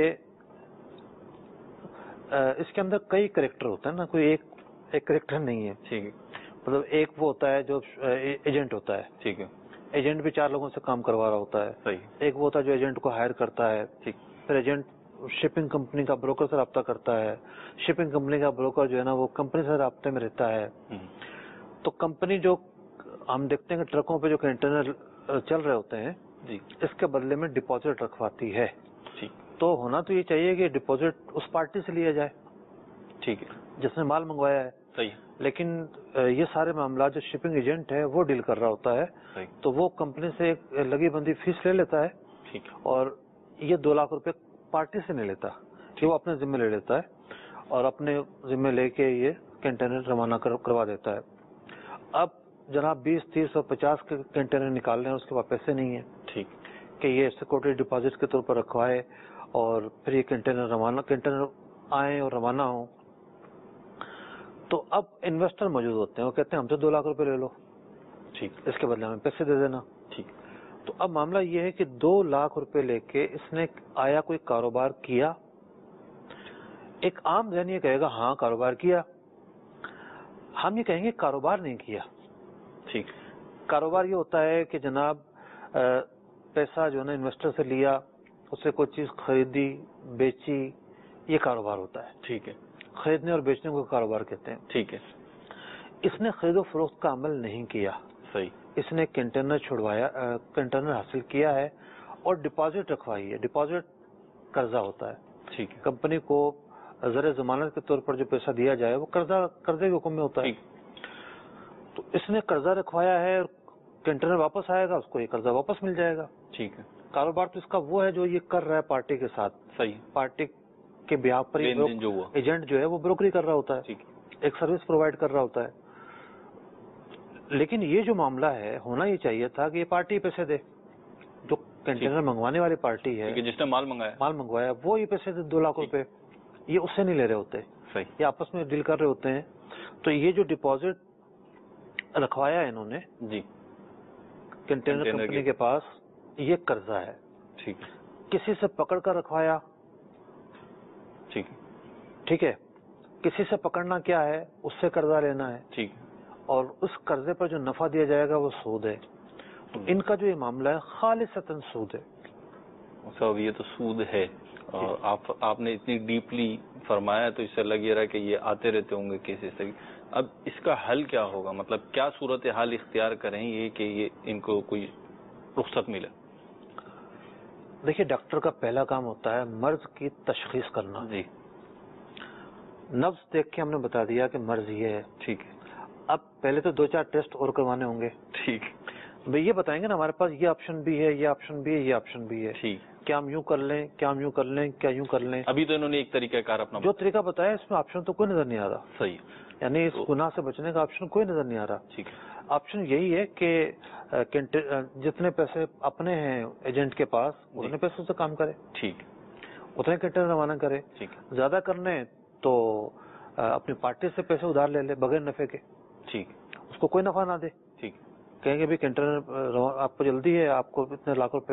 اس کے اندر کئی کریکٹر ہوتے ہیں نا، کوئی ایک ایک کریکٹر نہیں ہے. ٹھیک ہے. مطلب ایک وہ ہوتا ہے جو ایجنٹ ہوتا ہے. ٹھیک ہے. ایجنٹ بھی چار لوگوں سے کام کروا رہا ہوتا ہے. صحیح. ایک وہ ہوتا ہے جو ایجنٹ کو ہائر کرتا ہے. ٹھیک. پھر ایجنٹ شپنگ کمپنی کا بروکر سے رابطہ کرتا ہے. شپنگ کمپنی کا بروکر جو ہے نا وہ کمپنی سے رابطے میں رہتا ہے. تو کمپنی جو ہم دیکھتے ہیں کہ ٹرکوں پہ جو کنٹینر چل رہے ہوتے ہیں، جی، اس کے بدلے میں ڈپازٹ رکھواتی ہے. ٹھیک. تو ہونا تو یہ چاہیے کہ ڈپازٹ اس پارٹی سے لیا جائے. ٹھیک ہے. جس نے مال منگوایا ہے. صحیح. لیکن یہ سارے معاملات جو شپنگ ایجنٹ ہے وہ ڈیل کر رہا ہوتا ہے. صحیح. تو وہ کمپنی سے ایک لگی بندی فیس لے لیتا ہے. ٹھیک. اور یہ دو لاکھ روپے پارٹی سے نہیں لیتا کہ وہ اپنے ذمہ لے لیتا ہے اور اپنے ذمہ لے کے یہ کنٹینر روانہ کروا دیتا ہے. اب جناب بیس تیس اور پچاس کے کنٹینر نکال رہے ہیں، اس کے پاس پیسے نہیں ہیں. ٹھیک. کہ یہ سیکورٹی ڈپازٹ کے طور پر رکھوائے اور پھر یہ کنٹینر روانہ کنٹینر آئیں اور روانہ ہوں. تو اب انویسٹر موجود ہوتے ہیں، وہ کہتے ہیں ہم سے دو لاکھ روپے لے لو. ٹھیک. اس کے بدلے ہمیں پیسے دے دینا. ٹھیک. تو اب معاملہ یہ ہے کہ دو لاکھ روپے لے کے اس نے آیا کوئی کاروبار کیا. ایک عام ذہن یہ کہے گا ہاں کاروبار کیا. ہم یہ کہیں گے کاروبار نہیں کیا. ٹھیک. کاروبار یہ ہوتا ہے کہ جناب پیسہ جو ہے نا انویسٹر سے لیا، اس سے کوئی چیز خریدی بیچی، یہ کاروبار ہوتا ہے. ٹھیک ہے. خریدنے اور بیچنے کو کاروبار کہتے ہیں. ٹھیک ہے. اس نے خرید و فروخت کا عمل نہیں کیا. صحیح. اس نے کنٹینر چھڑوایا، کنٹینر حاصل کیا ہے اور ڈپازٹ رکھوائی ہے. ڈپازٹ قرضہ ہوتا ہے. ٹھیک ہے. کمپنی کو زر ضمانت کے طور پر جو پیسہ دیا جائے وہ قرضہ قرضے کے حکم میں ہوتا ہے. تو اس نے قرضہ رکھوایا ہے اور کنٹینر واپس آئے گا، اس کو یہ قرضہ واپس مل جائے گا. ٹھیک ہے. کاروبار تو اس کا وہ ہے جو یہ کر رہا ہے پارٹی کے ساتھ. صحیح. پارٹی کے بیاہ پر ایجنٹ جو ہے وہ بروکری کر رہا ہوتا ہے, ایک سروس پرووائڈ کر رہا ہوتا ہے. لیکن یہ جو معاملہ ہے ہونا یہ چاہیے تھا کہ یہ پارٹی پیسے دے, جو کنٹینر منگوانے والی پارٹی ہے جس نے مال منگایا مال منگوایا وہ یہ پیسے دے دو لاکھ روپے, یہ اس سے نہیں لے رہے ہوتے, یہ آپس میں ڈیل کر رہے ہوتے ہیں. تو یہ جو ڈپازٹ رکھوایا ہے انہوں نے جی کنٹینر کمپنی کے پاس, یہ قرضہ ہے. ٹھیک, کسی سے پکڑ کر رکھوایا, ٹھیک ٹھیک ہے, کسی سے پکڑنا کیا ہے, اس سے قرضہ لینا ہے, ٹھیک, اور اس قرضے پر جو نفع دیا جائے گا وہ سود ہے. ان کا جو یہ معاملہ ہے خالصتاً سود ہے. صاحب یہ تو سود ہے, اور آپ آپ نے اتنی ڈیپلی فرمایا تو اس سے لگ یہ رہا کہ یہ آتے رہتے ہوں گے کیسز سے. اب اس کا حل کیا ہوگا, مطلب کیا صورت حال اختیار کریں یہ کہ یہ ان کو کوئی رخصت ملے؟ دیکھیے ڈاکٹر کا پہلا کام ہوتا ہے مرض کی تشخیص کرنا. جی, نبض دیکھ کے ہم نے بتا دیا کہ مرض یہ ہے. ٹھیک, اب پہلے تو دو چار ٹیسٹ اور کروانے ہوں گے. ٹھیک, بھائی یہ بتائیں گے نا ہمارے پاس یہ آپشن بھی ہے, یہ آپشن بھی ہے, یہ آپشن بھی ہے. ٹھیک, کیا ہم یوں کر لیں, کیا ہم یوں کر لیں, کیا یوں کر لیں. ابھی تو انہوں نے ایک طریقہ کار اپنا جو طریقہ بتایا اس میں آپشن تو کوئی نظر نہیں آ رہا. صحیح, یعنی اس گناہ سے بچنے کا آپشن کوئی نظر نہیں آ رہا. ٹھیک, آپشن یہی ہے کہ جتنے پیسے اپنے ہیں ایجنٹ کے پاس اتنے پیسوں سے کام کرے. ٹھیک, اتنے کنٹینر روانہ کرے. ٹھیک, زیادہ کرنے تو اپنی پارٹی سے پیسے ادھار لے لے بغیر نفع کے. ٹھیک, اس کو کوئی نفع نہ دے. ٹھیک, کہیں گے بھی کنٹینر آپ کو جلدی ہے, آپ کو اتنے لاکھ روپے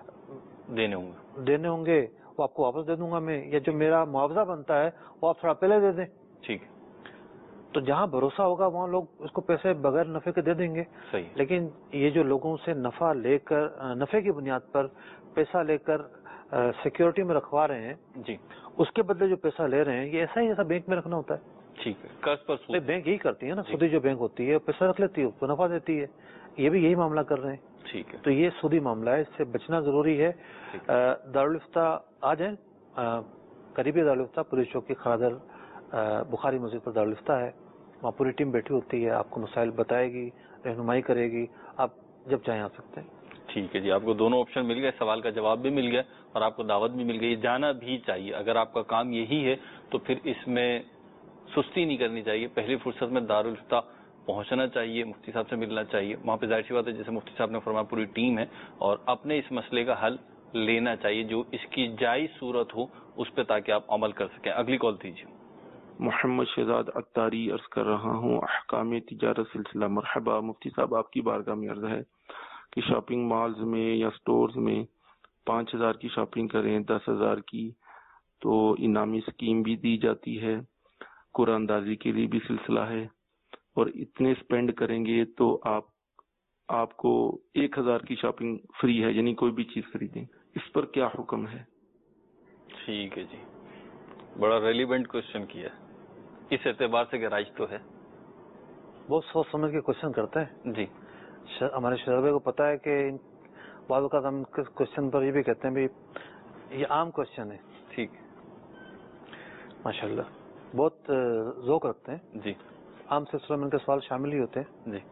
دینے ہوں گے دینے ہوں گے وہ آپ کو واپس دے دوں گا میں, یا جو میرا معاوضہ بنتا ہے وہ آپ تھوڑا پہلے دے دیں. ٹھیک, تو جہاں بھروسہ ہوگا وہاں لوگ اس کو پیسے بغیر نفع کے دے دیں گے. صحیح, لیکن یہ جو لوگوں سے نفع لے کر نفع کی بنیاد پر پیسہ لے کر سیکیورٹی میں رکھوا رہے ہیں, جی, اس کے بدلے جو پیسہ لے رہے ہیں یہ ایسا ہی جیسا بینک میں رکھنا ہوتا ہے. ٹھیک ہے, قرض پر سود. بینک یہی کرتی ہے نا, سودی جو بینک ہوتی ہے پیسہ رکھ لیتی ہے اس کو نفع دیتی ہے, یہ بھی یہی معاملہ کر رہے ہیں. ٹھیک ہے, تو یہ سودی معاملہ ہے, اس سے بچنا ضروری ہے. دارالفتہ آ جائیں, قریبی دارالفتہ پولیس چوک کی خادر بخاری مسجد پر دارالفتہ ہے, وہاں پوری ٹیم بیٹھی ہوتی ہے, آپ کو مسائل بتائے گی, رہنمائی کرے گی, آپ جب چاہیں آ سکتے ہیں. ٹھیک ہے جی, آپ کو دونوں آپشن مل گئے, سوال کا جواب بھی مل گیا اور آپ کو دعوت بھی مل گئی. جانا بھی چاہیے, اگر آپ کا کام یہی ہے تو پھر اس میں سستی نہیں کرنی چاہیے. پہلی فرصت میں دارالفتہ پہنچنا چاہیے, مفتی صاحب سے ملنا چاہیے. وہاں پہ ظاہر سی بات ہے جیسے مفتی صاحب نے فرمایا پوری ٹیم ہے, اور اپنے اس مسئلے کا حل لینا چاہیے جو اس کی جائز صورت ہو اس پہ, تاکہ آپ عمل کر سکیں. اگلی کال دیجیے. محمد شہزاد اتاری عرض کر رہا ہوں, احکام تجارت سلسلہ. مرحبا مفتی صاحب, آپ کی بارگاہ میں عرض ہے کہ شاپنگ مالز میں یا سٹورز میں پانچ ہزار کی شاپنگ کریں, دس ہزار کی تو انعامی اسکیم بھی دی جاتی ہے, قرآن اندازی کے لیے بھی سلسلہ ہے, اور اتنے اسپینڈ کریں گے تو آپ آپ کو ایک ہزار کی شاپنگ فری ہے, یعنی کوئی بھی چیز خریدیں. اس پر کیا حکم ہے؟ ٹھیک ہے جی, بڑا ریلیونٹ کوشچن کیا ہے, اس اعتبار سے گرائش تو ہے. بہت سوچ سمجھ کے کوشچن کرتے ہیں جی. ہمارے شہزادے کو پتا ہے کہ بعض اوقات ہم کوشچن پر یہ بھی کہتے ہیں بھی یہ عام کوشچن ہے. ٹھیک, ماشاء اللہ بہت ذوق رکھتے ہیں. جی, عام سلسلوں میں ان کے سوال شامل ہی ہوتے ہیں. جی,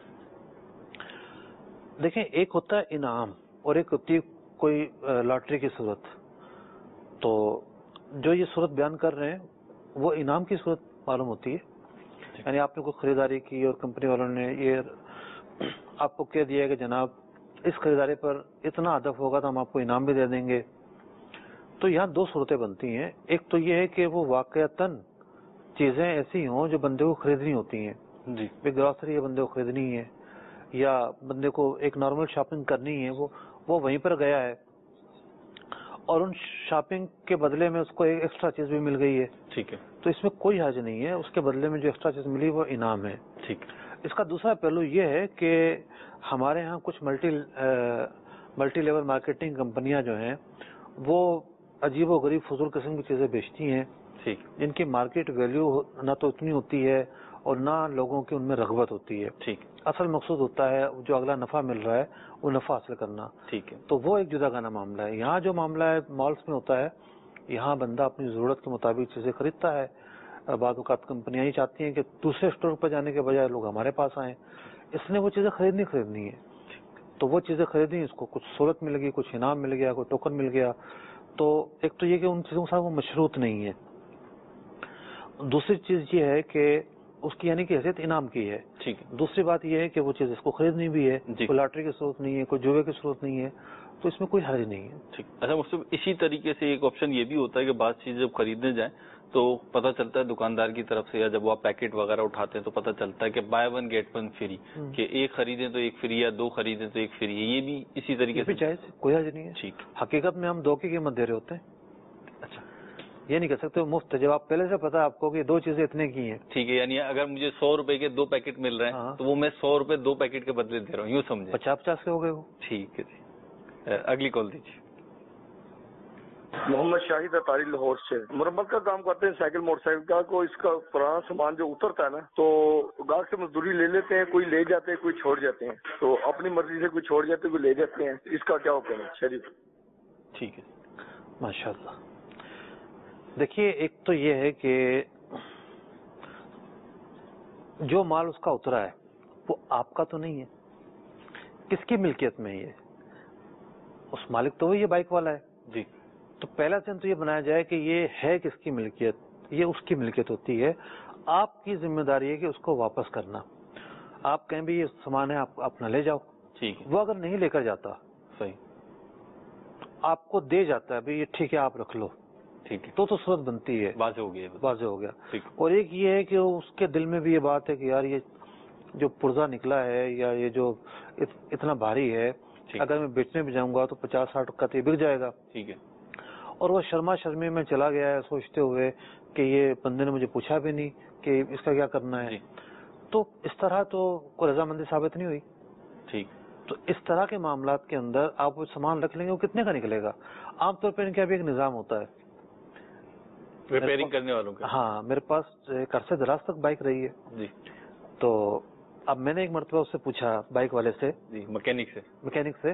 دیکھیں ایک ہوتا ہے انعام اور ایک ہوتی ہے کوئی لاٹری کی صورت. تو جو یہ صورت بیان کر رہے ہیں وہ انعام کی صورت معلوم ہوتی ہے, یعنی آپ نے کوئی خریداری کی اور کمپنی والوں نے یہ آپ کو کہہ دیا کہ جناب اس خریداری پر اتنا ہدف ہوگا تو ہم آپ کو انعام بھی دے دیں گے. تو یہاں دو صورتیں بنتی ہیں. ایک تو یہ ہے کہ وہ واقعتاً چیزیں ایسی ہوں جو بندے کو خریدنی ہوتی ہیں. جی, گروسری ہے بندے کو خریدنی ہے, یا بندے کو ایک نارمل شاپنگ کرنی ہے, وہ وہ وہیں پر گیا ہے اور ان شاپنگ کے بدلے میں اس کو ایک ایکسٹرا چیز بھی مل گئی ہے. ٹھیک ہے, تو اس میں کوئی حرج نہیں ہے, اس کے بدلے میں جو ایکسٹرا چیز ملی وہ انعام ہے. ٹھیک. اس کا دوسرا پہلو یہ ہے کہ ہمارے ہاں کچھ ملٹی ملٹی لیول مارکیٹنگ کمپنیاں جو ہیں وہ عجیب و غریب فضول قسم کی چیزیں بیچتی ہیں. ٹھیک, جن کی مارکیٹ ویلیو نہ تو اتنی ہوتی ہے اور نہ لوگوں کی ان میں رغبت ہوتی ہے. ٹھیک, اصل مقصود ہوتا ہے جو اگلا نفع مل رہا ہے وہ نفع حاصل کرنا. ٹھیک ہے, تو وہ ایک جدا گانا معاملہ ہے. یہاں جو معاملہ ہے مالس میں ہوتا ہے, یہاں بندہ اپنی ضرورت کے مطابق چیزیں خریدتا ہے. بعض اوقات کمپنیاں ہی چاہتی ہیں کہ دوسرے اسٹور پر جانے کے بجائے لوگ ہمارے پاس آئیں, اس نے وہ چیزیں خریدنی خریدنی ہے. تو وہ چیزیں خریدیں, اس کو کچھ سہولت مل گئی, کچھ انعام مل گیا, کوئی ٹوکن مل گیا. تو ایک تو یہ کہ ان چیزوں کے ساتھ وہ مشروط نہیں ہے, دوسری چیز یہ ہے کہ اس کی یعنی کہ حیثیت انعام کی ہے. ٹھیک ہے. دوسری بات یہ ہے کہ وہ چیز اس کو خریدنی بھی ہے, کوئی لاٹری کی صورت نہیں ہے, کوئی جوئے کی صورت نہیں ہے, تو اس میں کوئی حرج نہیں ہے. ٹھیک. اچھا مصطفیٰ, اسی طریقے سے ایک آپشن یہ بھی ہوتا ہے کہ بعض چیزیں جب خریدنے جائیں تو پتہ چلتا ہے دکاندار کی طرف سے, یا جب وہ پیکٹ وغیرہ اٹھاتے ہیں تو پتہ چلتا ہے کہ buy one get one free, کہ ایک خریدیں تو ایک فری, یا دو خریدیں تو ایک فری ہے. یہ بھی اسی طریقے سے جائز, کوئی حرج نہیں ہے. ٹھیک. حقیقت میں ہم دو کی قیمت دے رہے ہوتے ہیں. اچھا, یہ نہیں کہہ سکتے مفت, جب آپ پہلے سے پتا آپ کو کہ دو چیزیں اتنے کی ہیں. ٹھیک ہے, یعنی اگر مجھے سو روپے کے دو پیکٹ مل رہے ہیں تو وہ میں سو روپے دو پیکٹ کے بدلے دے رہا ہوں, یوں سمجھے. پچاس پچاس کے ہو گئے وہ. ٹھیک ہے جی. اگلی کال دیجیے. محمد شاہد اطاری لاہور سے. مرمت کا کام کرتے ہیں سائیکل موٹر سائیکل کا. کو اس کا پرانا سامان جو اترتا ہے نا تو گاہک سے مزدوری لے لیتے ہیں, کوئی لے جاتے ہیں کوئی چھوڑ جاتے ہیں, تو اپنی مرضی سے کوئی چھوڑ جاتے ہیں کوئی لے جاتے ہیں. اس کا کیا حکم ہے شریف؟ ٹھیک ہے, ماشاء اللہ. دیکھیے, ایک تو یہ ہے کہ جو مال اس کا اترا ہے وہ آپ کا تو نہیں ہے, کس کی ملکیت میں ہے؟ اس مالک تو وہی ہے, بائک والا ہے. جی. تو پہلا چین تو یہ بنایا جائے کہ یہ ہے کس کی ملکیت, یہ اس کی ملکیت ہوتی ہے. آپ کی ذمہ داری ہے کہ اس کو واپس کرنا. آپ کہیں بھی یہ سامان ہے, آپ اپنا لے جاؤ. ٹھیک ہے. وہ اگر نہیں لے کر جاتا, صحیح, آپ کو دے جاتا ہے, بھائی یہ ٹھیک ہے آپ رکھ لو, ٹھیک ہے, تو تو صورت بنتی ہے, واضح ہو گیا, واضح ہو گیا. ٹھیک. اور ایک یہ ہے کہ اس کے دل میں بھی یہ بات ہے کہ یار یہ جو پرزا نکلا ہے یا یہ جو اتنا بھاری ہے, اگر میں بیچنے بھی جاؤں گا تو پچاس ساٹھ کا تو بک جائے گا. ٹھیک ہے. اور وہ شرما شرمی میں چلا گیا ہے سوچتے ہوئے کہ یہ بندے نے مجھے پوچھا بھی نہیں کہ اس کا کیا کرنا ہے, تو اس طرح تو کوئی رضامندی ثابت نہیں ہوئی. ٹھیک. تو اس طرح کے معاملات کے اندر آپ وہ سامان رکھ لیں گے, وہ کتنے کا نکلے گا؟ عام طور پہ ان کا بھی ایک نظام ہوتا ہے ریپیئرنگ کرنے والوں کا. ہاں, میرے پاس ایک عرصے دراز تک بائک رہی ہے. جی. تو اب میں نے ایک مرتبہ اس سے پوچھا, بائک والے سے, جی, میکینک سے میکینک سے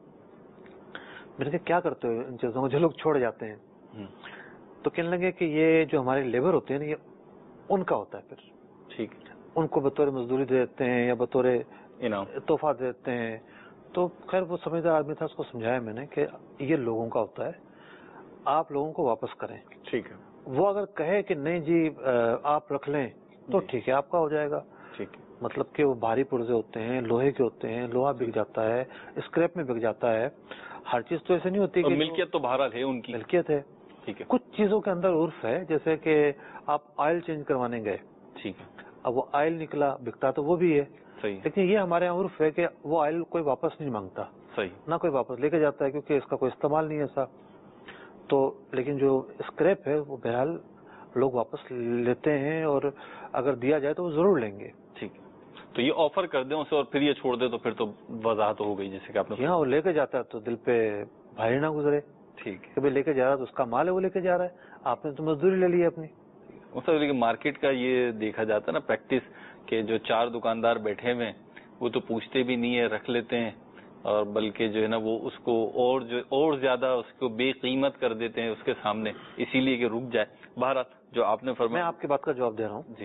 میں نے کہا کیا کرتے ہو ان چیزوں کو جو لوگ چھوڑ جاتے ہیں؟ تو کہنے لگے کہ یہ جو ہمارے لیبر ہوتے ہیں نا, یہ ان کا ہوتا ہے پھر. ٹھیک. ان کو بطور مزدوری دے دیتے ہیں یا بطور انعام تحفہ دے دیتے ہیں. تو خیر وہ سمجھدار آدمی تھا, اس کو سمجھایا میں نے کہ یہ لوگوں کا ہوتا ہے, آپ لوگوں کو واپس کریں. ٹھیک ہے. وہ اگر کہے کہ نہیں جی آپ رکھ لیں تو ٹھیک ہے, آپ کا ہو جائے گا. ٹھیک ہے. مطلب کہ وہ بھاری پرزے ہوتے ہیں, لوہے کے ہوتے ہیں, لوہا بک جاتا ہے, اسکریپ میں بک جاتا ہے. ہر چیز تو ایسے نہیں ہوتی کہ ملکیت تو بہرحال ہے, ان کی ملکیت ہے. ٹھیک ہے. کچھ چیزوں کے اندر عرف ہے, جیسے کہ آپ آئل چینج کروانے گئے, ٹھیک ہے, اب وہ آئل نکلا, بکتا تو وہ بھی ہے, صحیح, لیکن یہ ہمارے یہاں عرف ہے کہ وہ آئل کوئی واپس نہیں مانگتا, صحیح, نہ کوئی واپس لے کے جاتا ہے کیونکہ اس کا کوئی استعمال نہیں ہے ایسا. تو لیکن جو اسکریپ ہے وہ بہرحال لوگ واپس لیتے ہیں, اور اگر دیا جائے تو وہ ضرور لیں گے. ٹھیک ہے. تو یہ آفر کر دیں اسے اور پھر یہ چھوڑ دے تو پھر تو وضاحت ہو گئی جیسے کہ آپ نے. ہاں, وہ لے کے جاتا ہے تو دل پہ بھاری نہ گزرے. ٹھیک ہے. کہ لے کے جا رہا ہے تو اس کا مال ہے, وہ لے کے جا رہا ہے, آپ نے تو مزدوری لے لی ہے اپنی. مطلب مارکیٹ کا یہ دیکھا جاتا ہے نا پریکٹس, کہ جو چار دکاندار بیٹھے ہوئے ہیں وہ تو پوچھتے بھی نہیں ہے, رکھ لیتے ہیں, اور بلکہ جو ہے نا وہ اس کو اور جو اور زیادہ اس کو بے قیمت کر دیتے ہیں اس کے سامنے, اسی لیے کہ رک جائے. بہرحال جو آپ نے فرمایا, میں آپ کی بات کا جواب دے رہا ہوں. جی.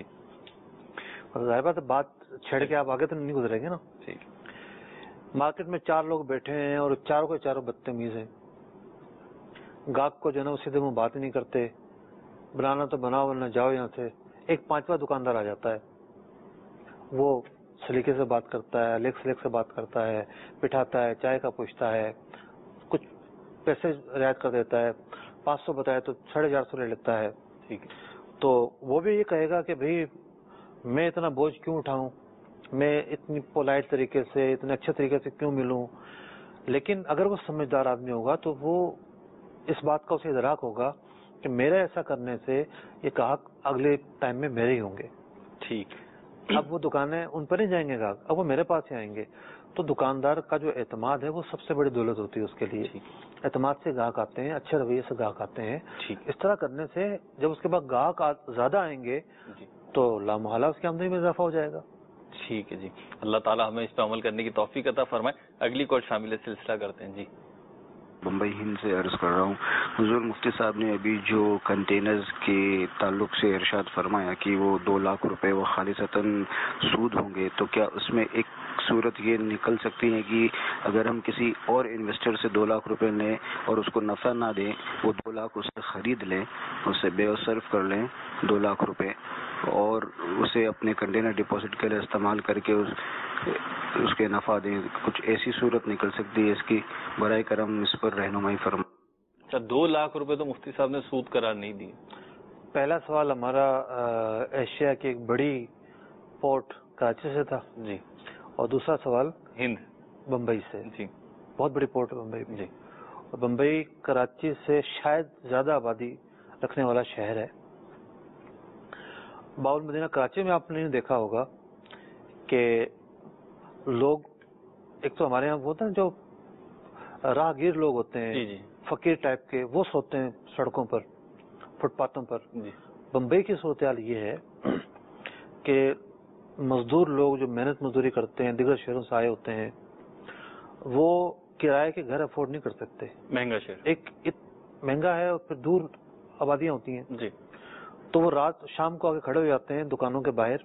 ظاہر بات ہے, بات چھیڑ کے آپ آگے تو نہیں گزریں گے نا. ٹھیک. مارکیٹ میں چار لوگ بیٹھے ہیں اور چاروں کے چاروں بدتمیز ہیں. گاہک کو جو ہے نا سیدھے منہ بات نہیں کرتے, بنانا تو بناؤ ورنہ جاؤ یہاں سے. ایک پانچواں دکاندار آ جاتا ہے, وہ سلیقے سے بات کرتا ہے, لیک سلیک سے بات کرتا ہے, بٹھاتا ہے, چائے کا پوچھتا ہے, کچھ پیسے رعایت کر دیتا ہے, پانچ سو بتایا تو ساڑھے چار سو لے لیتا ہے. ٹھیک ہے. تو وہ بھی یہ کہے گا کہ بھائی میں اتنا بوجھ کیوں اٹھاؤں, میں اتنی پولائٹ طریقے سے, اتنے اچھے طریقے سے کیوں ملوں. لیکن اگر وہ سمجھدار آدمی ہوگا تو وہ اس بات کا اسے ادراک ہوگا کہ میرا ایسا کرنے سے یہ گاہک اگلے ٹائم میں میرے ہی ہوں گے. ٹھیک. اب وہ دکانیں ان پر نہیں جائیں گے گاہک, اب وہ میرے پاس ہی آئیں گے. تو دکاندار کا جو اعتماد ہے وہ سب سے بڑی دولت ہوتی ہے اس کے لیے. اعتماد سے گاہک آتے ہیں, اچھے رویے سے گاہک آتے ہیں. اس طرح کرنے سے جب اس کے بعد گاہک زیادہ آئیں گے تو لامحالہ اس کی آمدنی میں اضافہ ہو جائے گا. ٹھیک ہے جی, اللہ تعالیٰ ہمیں اس پہ عمل کرنے کی توفیق عطا فرمائے. اگلی کال شامل سلسلہ کرتے ہیں. جی. بمبئی ہند سے عرض کر رہا ہوں. حضور مفتی صاحب نے ابھی جو کنٹینرز کے تعلق سے ارشاد فرمایا کہ وہ دو لاکھ روپے وہ خالصتاً سود ہوں گے, تو کیا اس میں ایک صورت یہ نکل سکتی ہے کہ اگر ہم کسی اور انویسٹر سے دو لاکھ روپے لیں اور اس کو نفع نہ دیں، وہ دو لاکھ اس سے خرید لیں، اس سے بے و صرف کر لیں دو لاکھ روپے، اور اسے اپنے کنٹینر ڈپازٹ کے لیے استعمال کر کے اس اس کے نفع دیں، کچھ ایسی صورت نکل سکتی ہے اس کی؟ برائے کرم اس پر رہنمائی فرمائیں۔ اچھا، دو لاکھ روپے تو مفتی صاحب نے سود قرار نہیں دی۔ پہلا سوال ہمارا ایشیا کی ایک بڑی پورٹ کراچی سے تھا جی، اور دوسرا سوال ہند بمبئی سے۔ جی، بہت بڑی پورٹ ہے بمبئی جی، اور بمبئی کراچی سے شاید زیادہ آبادی رکھنے والا شہر ہے۔ باول مدینہ کراچی میں آپ نے دیکھا ہوگا کہ لوگ، ایک تو ہمارے یہاں وہ ہوتا ہے جو راہگیر لوگ ہوتے ہیں، جی جی فقیر ٹائپ کے، وہ سوتے ہیں سڑکوں پر، فٹ پاتھوں پر۔ جی، بمبئی کی صورتحال یہ ہے کہ مزدور لوگ جو محنت مزدوری کرتے ہیں، دیگر شہروں سے آئے ہوتے ہیں، وہ کرائے کے گھر افورڈ نہیں کر سکتے۔ مہنگا شہر، ایک مہنگا ہے اور پھر دور آبادیاں ہوتی ہیں، جی، تو وہ رات شام کو آگے کھڑے ہو جاتے ہیں دکانوں کے باہر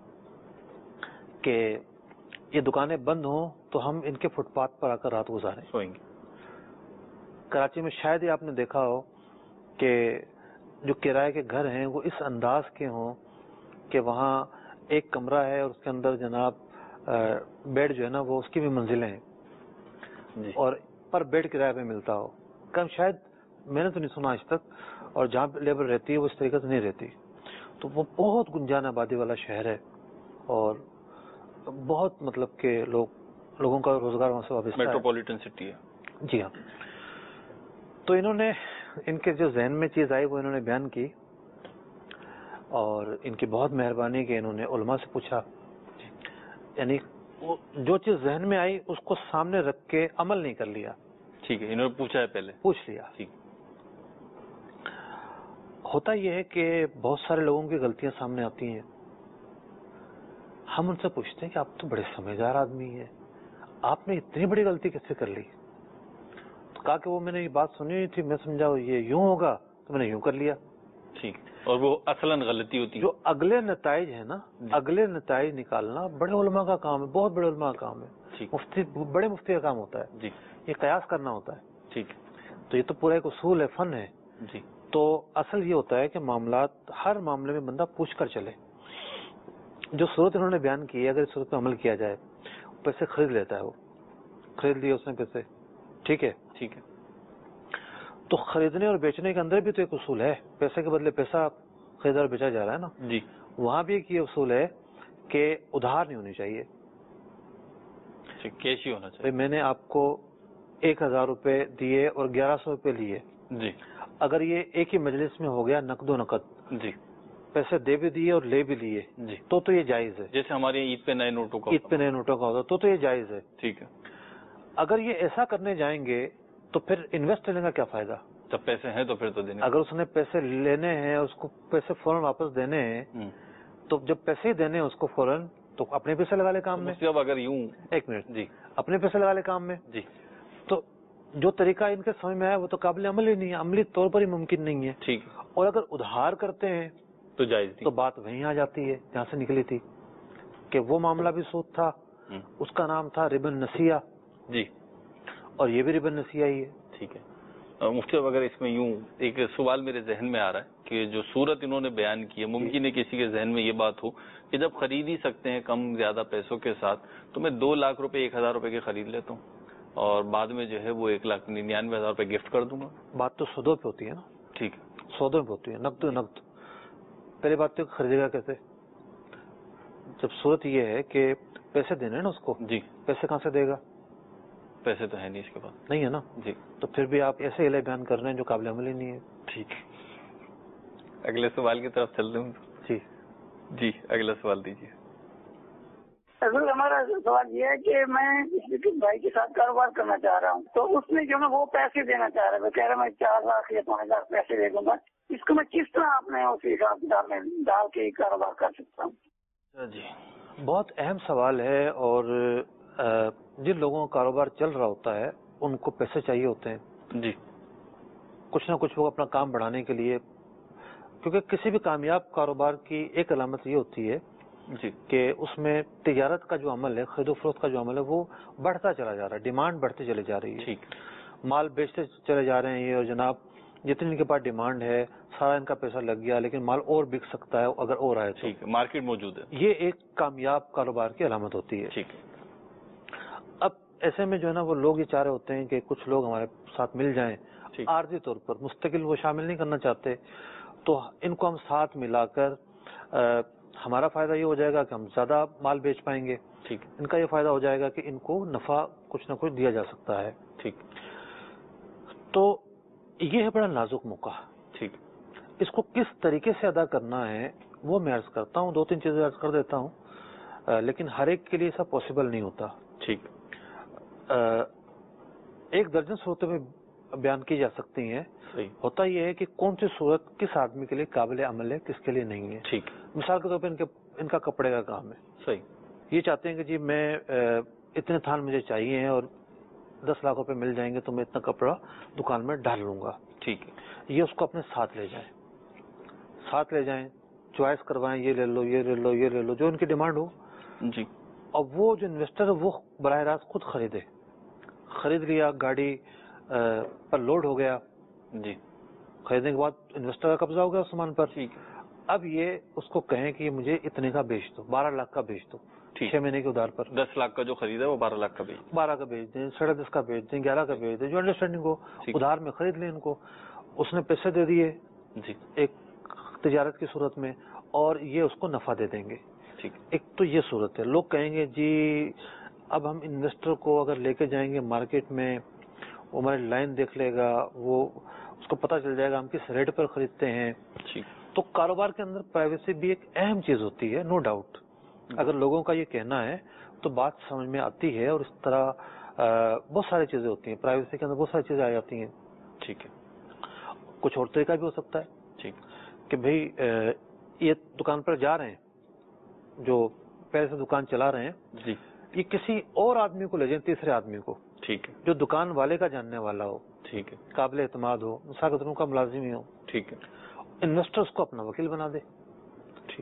کہ یہ دکانیں بند ہوں تو ہم ان کے فٹ پاتھ پر آ کر رات گزاریں۔ سوئیں گے۔ کراچی میں شاید ہی آپ نے دیکھا ہو کہ جو کرائے کے گھر ہیں وہ اس انداز کے ہوں کہ وہاں ایک کمرہ ہے اور اس کے اندر جناب بیڈ جو ہے نا وہ اس کی بھی منزلیں ہیں جی، اور پر بیڈ کرایہ پہ ملتا ہو۔ کم شاید میں نے تو نہیں سنا آج تک، اور جہاں پہ لیبر رہتی ہے وہ اس طریقے سے نہیں رہتی۔ تو وہ بہت گنجان آبادی والا شہر ہے اور بہت مطلب کہ لوگ لوگوں کا روزگار وہاں سے وابستہ ہے، میٹروپولیٹن سٹی ہے۔ جی ہاں۔ تو انہوں نے، ان کے جو ذہن میں چیز آئی وہ انہوں نے بیان کی، اور ان کی بہت مہربانی کہ انہوں نے علماء سے پوچھا، یعنی جو چیز ذہن میں آئی اس کو سامنے رکھ کے عمل نہیں کر لیا۔ ٹھیک ہے، انہوں نے پوچھا ہے پہلے، پوچھ لیا۔ ٹھیک۔ ہوتا یہ ہے کہ بہت سارے لوگوں کی غلطیاں سامنے آتی ہیں، ہم ان سے پوچھتے ہیں کہ آپ تو بڑے سمجھدار آدمی ہیں، آپ نے اتنی بڑی غلطی کیسے کر لی؟ تو کہا کہ وہ میں نے یہ بات سنی ہوئی تھی، میں سمجھا یہ یوں ہوگا تو میں نے یوں کر لیا۔ ٹھیک، اور وہ اصلاً غلطی ہوتی ہے۔ جو اگلے نتائج ہے نا، اگلے نتائج نکالنا بڑے علماء کا کام ہے، بہت بڑے علماء کا کام ہے، مفتی بڑے مفتی کا کام ہوتا ہے۔ جی، یہ قیاس کرنا ہوتا ہے۔ ٹھیک، تو یہ تو پورا ایک اصول ہے، فن ہے۔ جی، تو اصل یہ ہوتا ہے کہ معاملات، ہر معاملے میں بندہ پوچھ کر چلے۔ جو صورت انہوں نے بیان کی ہے، اگر اس صورت پہ عمل کیا جائے، پیسے خرید لیتا ہے، وہ خرید لیے اس نے پیسے، ٹھیک ہے ٹھیک ہے۔ تو خریدنے اور بیچنے کے اندر بھی تو ایک اصول ہے، پیسے کے بدلے پیسہ خریدا اور بیچا جا رہا ہے نا۔ جی، وہاں بھی ایک یہ اصول ہے کہ ادھار نہیں ہونی چاہیے۔ کیش ہی ہونا بھائی چاہیے۔ میں نے آپ کو ایک ہزار روپے دیے اور گیارہ سو روپے لیے، جی، اگر یہ ایک ہی مجلس میں ہو گیا نقد و نقد، جی، پیسے دے بھی دیے اور لے بھی لیے، جی، تو تو یہ جائز ہے۔ جیسے ہمارے یہاں عید پہ نئے نوٹوں کا عید پہ نئے نوٹوں کا ہوتا تو تو یہ جائز ہے۔ ٹھیک ہے۔ اگر یہ ایسا کرنے جائیں گے تو پھر انویسٹ لینے کا کیا فائدہ؟ جب پیسے ہیں تو پھر تو دینے۔ اگر اس نے پیسے لینے ہیں، اس کو پیسے فوراً واپس دینے ہیں، تو جب پیسے ہی دینے ہیں اس کو فوراً، تو اپنے پیسے لگا لے کام میں۔ اب اگر یوں، ایک منٹ، جی، اپنے پیسے لگا لے کام میں۔ جی، تو جو طریقہ ان کے سمجھ میں آیا وہ تو قابل عمل ہی نہیں ہے، عملی طور پر ہی ممکن نہیں ہے۔ ٹھیک ہے، اور اگر ادھار کرتے ہیں تو جائز تو بات وہیں آ جاتی ہے جہاں سے نکلی تھی کہ وہ معاملہ بھی سود تھا، اس کا نام تھا ربن نسیہ، جی، اور یہ بھی ربن نسیہ ہی ہے۔ ٹھیک ہے۔ مفتی اگر اس میں یوں ایک سوال میرے ذہن میں آ رہا ہے کہ جو صورت انہوں نے بیان کی ہے، ممکن ہے کسی کے ذہن میں یہ بات ہو کہ جب خرید ہی سکتے ہیں کم زیادہ پیسوں کے ساتھ، تو میں دو لاکھ روپے ایک ہزار روپے کے خرید لیتا ہوں اور بعد میں جو ہے وہ ایک لاکھ ننانوے ہزار روپے گفٹ کر دوں گا۔ بات تو سودوں پہ ہوتی ہے نا۔ ٹھیک ہے، سودوں پہ ہوتی ہے، نقد نقد۔ پہلی بات تو خریدے گا کیسے؟ جب صورت یہ ہے کہ پیسے دینے ہیں نا اس کو، جی، پیسے کہاں سے دے گا؟ پیسے تو ہے نہیں اس کے پاس، نہیں ہے نا۔ جی، تو پھر بھی آپ ایسے علیہ بیان کر رہے ہیں جو قابل عمل ہی نہیں ہے۔ ٹھیک ہے۔ اگلے سوال کی طرف چل دوں؟ جی جی، اگلا سوال دیجیے۔ اصل ہمارا سوال یہ ہے کہ میں کسی بھائی کے ساتھ کاروبار کرنا چاہ رہا ہوں، تو اس میں جو میں وہ پیسے دینا چاہ رہا ہوں، کہہ رہا میں چار لاکھ یا پانچ لاکھ پیسے دے دوں گا، اس کو میں کس طرح اپنے اس حساب کتاب میں ڈال کے کاروبار کر سکتا ہوں؟ جی، بہت اہم سوال ہے، اور جن لوگوں کا کاروبار چل رہا ہوتا ہے ان کو پیسے چاہیے ہوتے ہیں۔ جی، کچھ نہ کچھ وہ اپنا کام بڑھانے کے لیے، کیونکہ کسی بھی کامیاب کاروبار کی ایک علامت یہ ہوتی ہے جی کہ اس میں تجارت کا جو عمل ہے، خرید و فروخت کا جو عمل ہے، وہ بڑھتا چلا جا رہا ہے، ڈیمانڈ بڑھتی چلی جا رہی ہے. ٹھیک. مال بیچتے چلے جا رہے ہیں یہ، اور جناب جتنی ان کے پاس ڈیمانڈ ہے سارا ان کا پیسہ لگ گیا، لیکن مال اور بک سکتا ہے اگر اور آئے تو. ٹھیک ہے، مارکیٹ موجود ہے. یہ ایک کامیاب کاروبار کی علامت ہوتی ہے. ٹھیک ہے. اب ایسے میں جو ہے نا وہ لوگ یہ چاہ رہے ہوتے ہیں کہ کچھ لوگ ہمارے ساتھ مل جائیں عارضی طور پر، مستقل وہ شامل نہیں کرنا چاہتے، تو ان کو ہم ساتھ ملا کر ہمارا فائدہ یہ ہو جائے گا کہ ہم زیادہ مال بیچ پائیں گے. ٹھیک. ان کا یہ فائدہ ہو جائے گا کہ ان کو نفع کچھ نہ کچھ دیا جا سکتا ہے. ٹھیک. تو یہ ہے بڑا نازک موقع. ٹھیک. اس کو کس طریقے سے ادا کرنا ہے وہ میں عرض کرتا ہوں، دو تین چیزیں عرض کر دیتا ہوں، لیکن ہر ایک کے لیے ایسا پاسبل نہیں ہوتا. ٹھیک. ایک درجن صورتوں میں بیان کی جا سکتی ہیں. صحیح. ہوتا یہ ہے کہ کون سی صورت کس آدمی کے لیے قابل عمل ہے، کس کے لیے نہیں ہے. ٹھیک. مثال کے طور پہ ان کے ان کا کپڑے کا کام ہے. صحیح. یہ چاہتے ہیں کہ جی میں اتنے تھان مجھے چاہیے ہیں اور دس لاکھ روپے مل جائیں گے تو میں اتنا کپڑا دکان میں ڈال لوں گا. ٹھیک ہے. یہ اس کو اپنے ساتھ لے جائیں، ساتھ لے جائیں، چوائس کروائیں، یہ لے لو یہ لے لو یہ لے لو جو ان کی ڈیمانڈ ہو. جی. اور وہ جو انویسٹر ہے وہ براہ راست خود خریدے. خرید لیا، گاڑی پر لوڈ ہو گیا. جی. خریدنے کے بعد انویسٹر کا قبضہ ہو گیا اس سامان پر. ٹھیک. اب یہ اس کو کہیں کہ مجھے اتنے کا بیچ دو، بارہ لاکھ کا بیچ دو، چھ مہینے کے ادھار پر. دس لاکھ کا جو خریدا ہے وہ بارہ لاکھ کا بیچ بارہ کا بیچ دیں، ساڑھے دس کا بیچ دیں، گیارہ کا بیچ دیں، جو انڈرسٹینڈنگ ہو. ادھار میں خرید لیں ان کو. اس نے پیسے دے دیے جی ایک تجارت کی صورت میں، اور یہ اس کو نفع دے دیں گے. ٹھیک. ایک تو یہ صورت ہے. لوگ کہیں گے جی اب ہم انویسٹر کو اگر لے کے جائیں گے مارکیٹ میں، وہ ہماری لائن دیکھ لے گا، وہ اس کو پتہ چل جائے گا ہم کس ریٹ پر خریدتے ہیں. تو کاروبار کے اندر پرائیویسی بھی ایک اہم چیز ہوتی ہے، نو ڈاؤٹ. اگر لوگوں کا یہ کہنا ہے تو بات سمجھ میں آتی ہے، اور اس طرح بہت ساری چیزیں ہوتی ہیں پرائیویسی کے اندر، بہت ساری چیزیں آ جاتی ہیں. ٹھیک ہے. کچھ اور طریقہ بھی ہو سکتا ہے. ٹھیک. کہ بھئی یہ دکان پر جا رہے ہیں، جو پہلے سے دکان چلا رہے ہیں، جی یہ کسی اور آدمی کو لے جائیں، تیسرے آدمی کو. ٹھیک ہے. جو دکان والے کا جاننے والا ہو. ٹھیک ہے. قابل اعتماد ہو، مساقتوں کا ملازم ہی ہو. ٹھیک ہے. انویسٹر اس کو اپنا وکیل بنا دے. ٹھیک.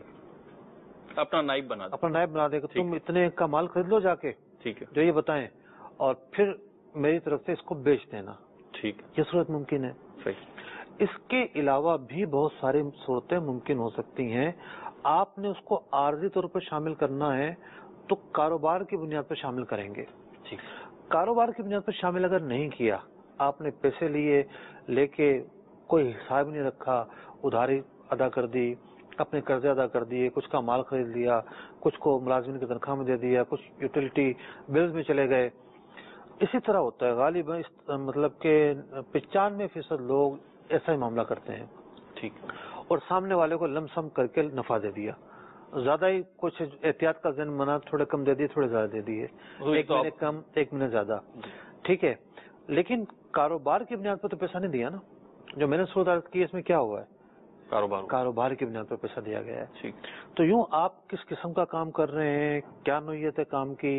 اپنا نائب بنا دے. اپنا نائب بنا دے کہ تم اتنے کا مال خرید لو جا کے. ٹھیک ہے. جو یہ بتائیں، اور پھر میری طرف سے اس کو بیچ دینا. ٹھیک. یہ صورت ممکن ہے. صحیح. اس کے علاوہ بھی بہت ساری صورتیں ممکن ہو سکتی ہیں. آپ نے اس کو عارضی طور پر شامل کرنا ہے تو کاروبار کی بنیاد پر شامل کریں گے. ٹھیک. کاروبار کی بنیاد پر شامل اگر نہیں کیا، آپ نے پیسے لیے، لے کے کوئی حساب نہیں رکھا، ادھاری ادا کر دی، اپنے قرضے ادا کر دیے، کچھ کا مال خرید لیا، کچھ کو ملازمین کی تنخواہ میں دے دیا، کچھ یوٹیلیٹی بلز میں چلے گئے. اسی طرح ہوتا ہے غالباً، مطلب کہ پچانوے فیصد لوگ ایسا ہی معاملہ کرتے ہیں. ٹھیک. اور سامنے والے کو لم سم کر کے نفع دے دیا. زیادہ ہی کچھ احتیاط کا ذہن بنا، تھوڑے کم دے دیے، تھوڑے زیادہ دے دیے، ایک مہینے کم ایک مہینے زیادہ. ٹھیک ہے. لیکن کاروبار کی بنیاد پر تو پیسہ نہیں دیا نا. جو میں نے صورت کی اس میں کیا ہوا ہے؟ کاروبار کاروبار کی بنیاد پر پیسہ دیا گیا ہے. ٹھیک. تو یوں آپ کس قسم کا کام کر رہے ہیں، کیا نوعیت ہے کام کی،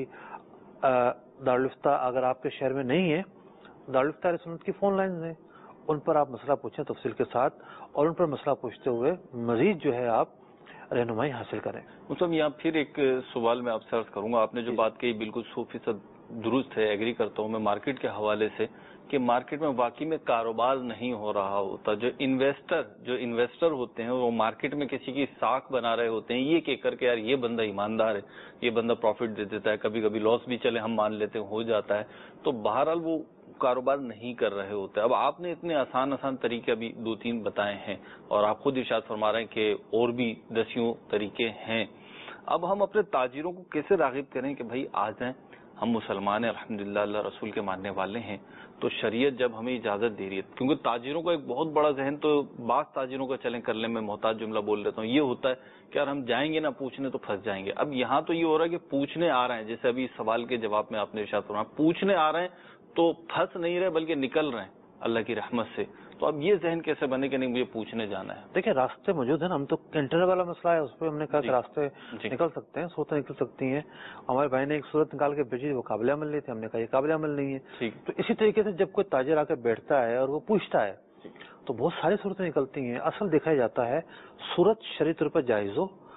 دارالفتہ اگر آپ کے شہر میں نہیں ہے، دارالفتہ اہل سنت کی فون لائنز ہیں، ان پر آپ مسئلہ پوچھیں تفصیل کے ساتھ، اور ان پر مسئلہ پوچھتے ہوئے مزید جو ہے آپ رہنمائی حاصل کریں. مطلب یہاں پھر ایک سوال میں آپ سے عرض کروں گا. آپ نے جو بات کہی بالکل سو فیصد درست ہے، ایگری کرتا ہوں میں مارکیٹ کے حوالے سے، کہ مارکیٹ میں واقعی میں کاروبار نہیں ہو رہا ہوتا. جو انویسٹر جو انویسٹر ہوتے ہیں وہ مارکیٹ میں کسی کی ساکھ بنا رہے ہوتے ہیں، یہ کہہ کر کے یار یہ بندہ ایماندار ہے، یہ بندہ پروفٹ دے دیتا ہے، کبھی کبھی لاس بھی چلے ہم مان لیتے ہیں ہو جاتا ہے، تو بہرحال وہ کاروبار نہیں کر رہے ہوتے. اب آپ نے اتنے آسان آسان طریقے ابھی دو تین بتائے ہیں، اور آپ خود ارشاد فرما رہے ہیں کہ اور بھی دسیوں طریقے ہیں. اب ہم اپنے تاجروں کو کیسے راغب کریں کہ بھائی آ جائیں، ہم مسلمان ہیں الحمدللہ، اللہ رسول کے ماننے والے ہیں، تو شریعت جب ہمیں اجازت دے رہی ہے، کیونکہ تاجروں کا ایک بہت بڑا ذہن تو بعض تاجروں کا چلیں کرنے میں محتاج جملہ بول لیتا ہوں، یہ ہوتا ہے کہ یار ہم جائیں گے نہ پوچھنے تو پھنس جائیں گے. اب یہاں تو یہ ہو رہا ہے کہ پوچھنے آ رہے ہیں، جیسے ابھی سوال کے جواب میں آپ نے ارشاد فرمایا پوچھنے آ رہے ہیں تو پھنس نہیں رہے بلکہ نکل رہے ہیں اللہ کی رحمت سے. تو اب یہ ذہن کیسے بنے کہ نہیں مجھے پوچھنے جانا ہے؟ دیکھیں راستے موجود ہیں نا. ہم تو انٹرنل والا مسئلہ ہے اس پہ ہم نے کہا کہ راستے نکل سکتے ہیں، صورتیں نکل سکتی ہیں. ہمارے بھائی نے ایک صورت نکال کے بھیجی، وہ قابل عمل نہیں تھی، ہم نے کہا یہ قابل عمل نہیں ہے. تو اسی طریقے سے جب کوئی تاجر آ کے بیٹھتا ہے اور وہ پوچھتا ہے تو بہت ساری صورتیں نکلتی ہیں. اصل دیکھا جاتا ہے صورت شرعی طور پر جائز ہو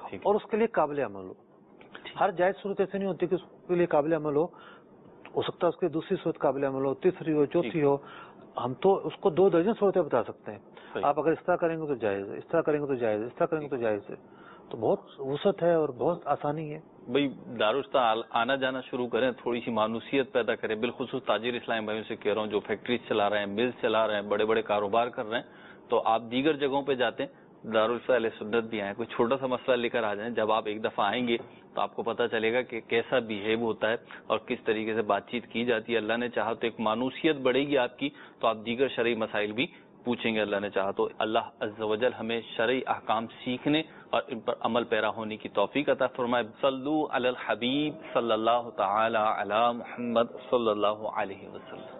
اور اس کے لیے قابل عمل ہو. ہر جائز صورت ایسے نہیں ہوتی کہ اس کے لیے قابل عمل ہو ہو سکتا ہے اس کی دوسری صورت قابل عمل ہو, تیسری ہو, چوتھی ہو. ہم تو اس کو دو درجن صورتیں بتا سکتے ہیں. آپ اگر اس طرح کریں گے تو جائز ہے, اس طرح کریں گے تو جائز ہے, اس طرح کریں گے تو جائز ہے. تو بہت وسعت ہے اور بہت آسانی ہے. بھائی دارالفتہ آنا جانا شروع کریں, تھوڑی سی مانوسیت پیدا کریں. بالخصوص تاجر اسلام بھائیوں سے کہہ رہا ہوں جو فیکٹریز چلا رہے ہیں, ملز چلا رہے ہیں, بڑے بڑے کاروبار کر رہے ہیں, تو آپ دیگر جگہوں پہ جاتے ہیں, دارالفتہ اہل سنت بھی آئیں, کوئی چھوٹا سا مسئلہ لے کر آ جائیں. جب آپ ایک دفعہ آئیں گے تو آپ کو پتہ چلے گا کہ کیسا بیہیو ہوتا ہے اور کس طریقے سے بات چیت کی جاتی ہے. اللہ نے چاہا تو ایک مانوسیت بڑھے گی آپ کی, تو آپ دیگر شرعی مسائل بھی پوچھیں گے اللہ نے چاہا تو. اللہ عز و جل ہمیں شرعی احکام سیکھنے اور ان پر عمل پیرا ہونے کی توفیق عطا فرمائے. صلو علی الحبیب صلی اللہ تعالی علی محمد صلی اللہ علیہ وسلم.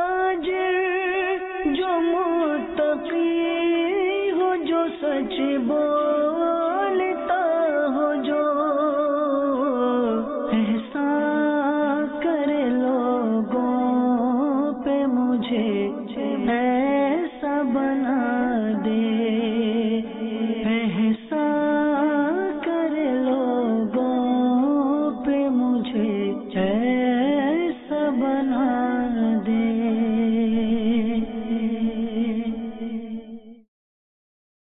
تاجر جو متقی ہو, جو سچ بولتا ہو, جو احسان کرے لوگوں پہ, مجھے ایسا بنا دے. احسان کرے لوگوں پہ, مجھے ایسا بنا دے.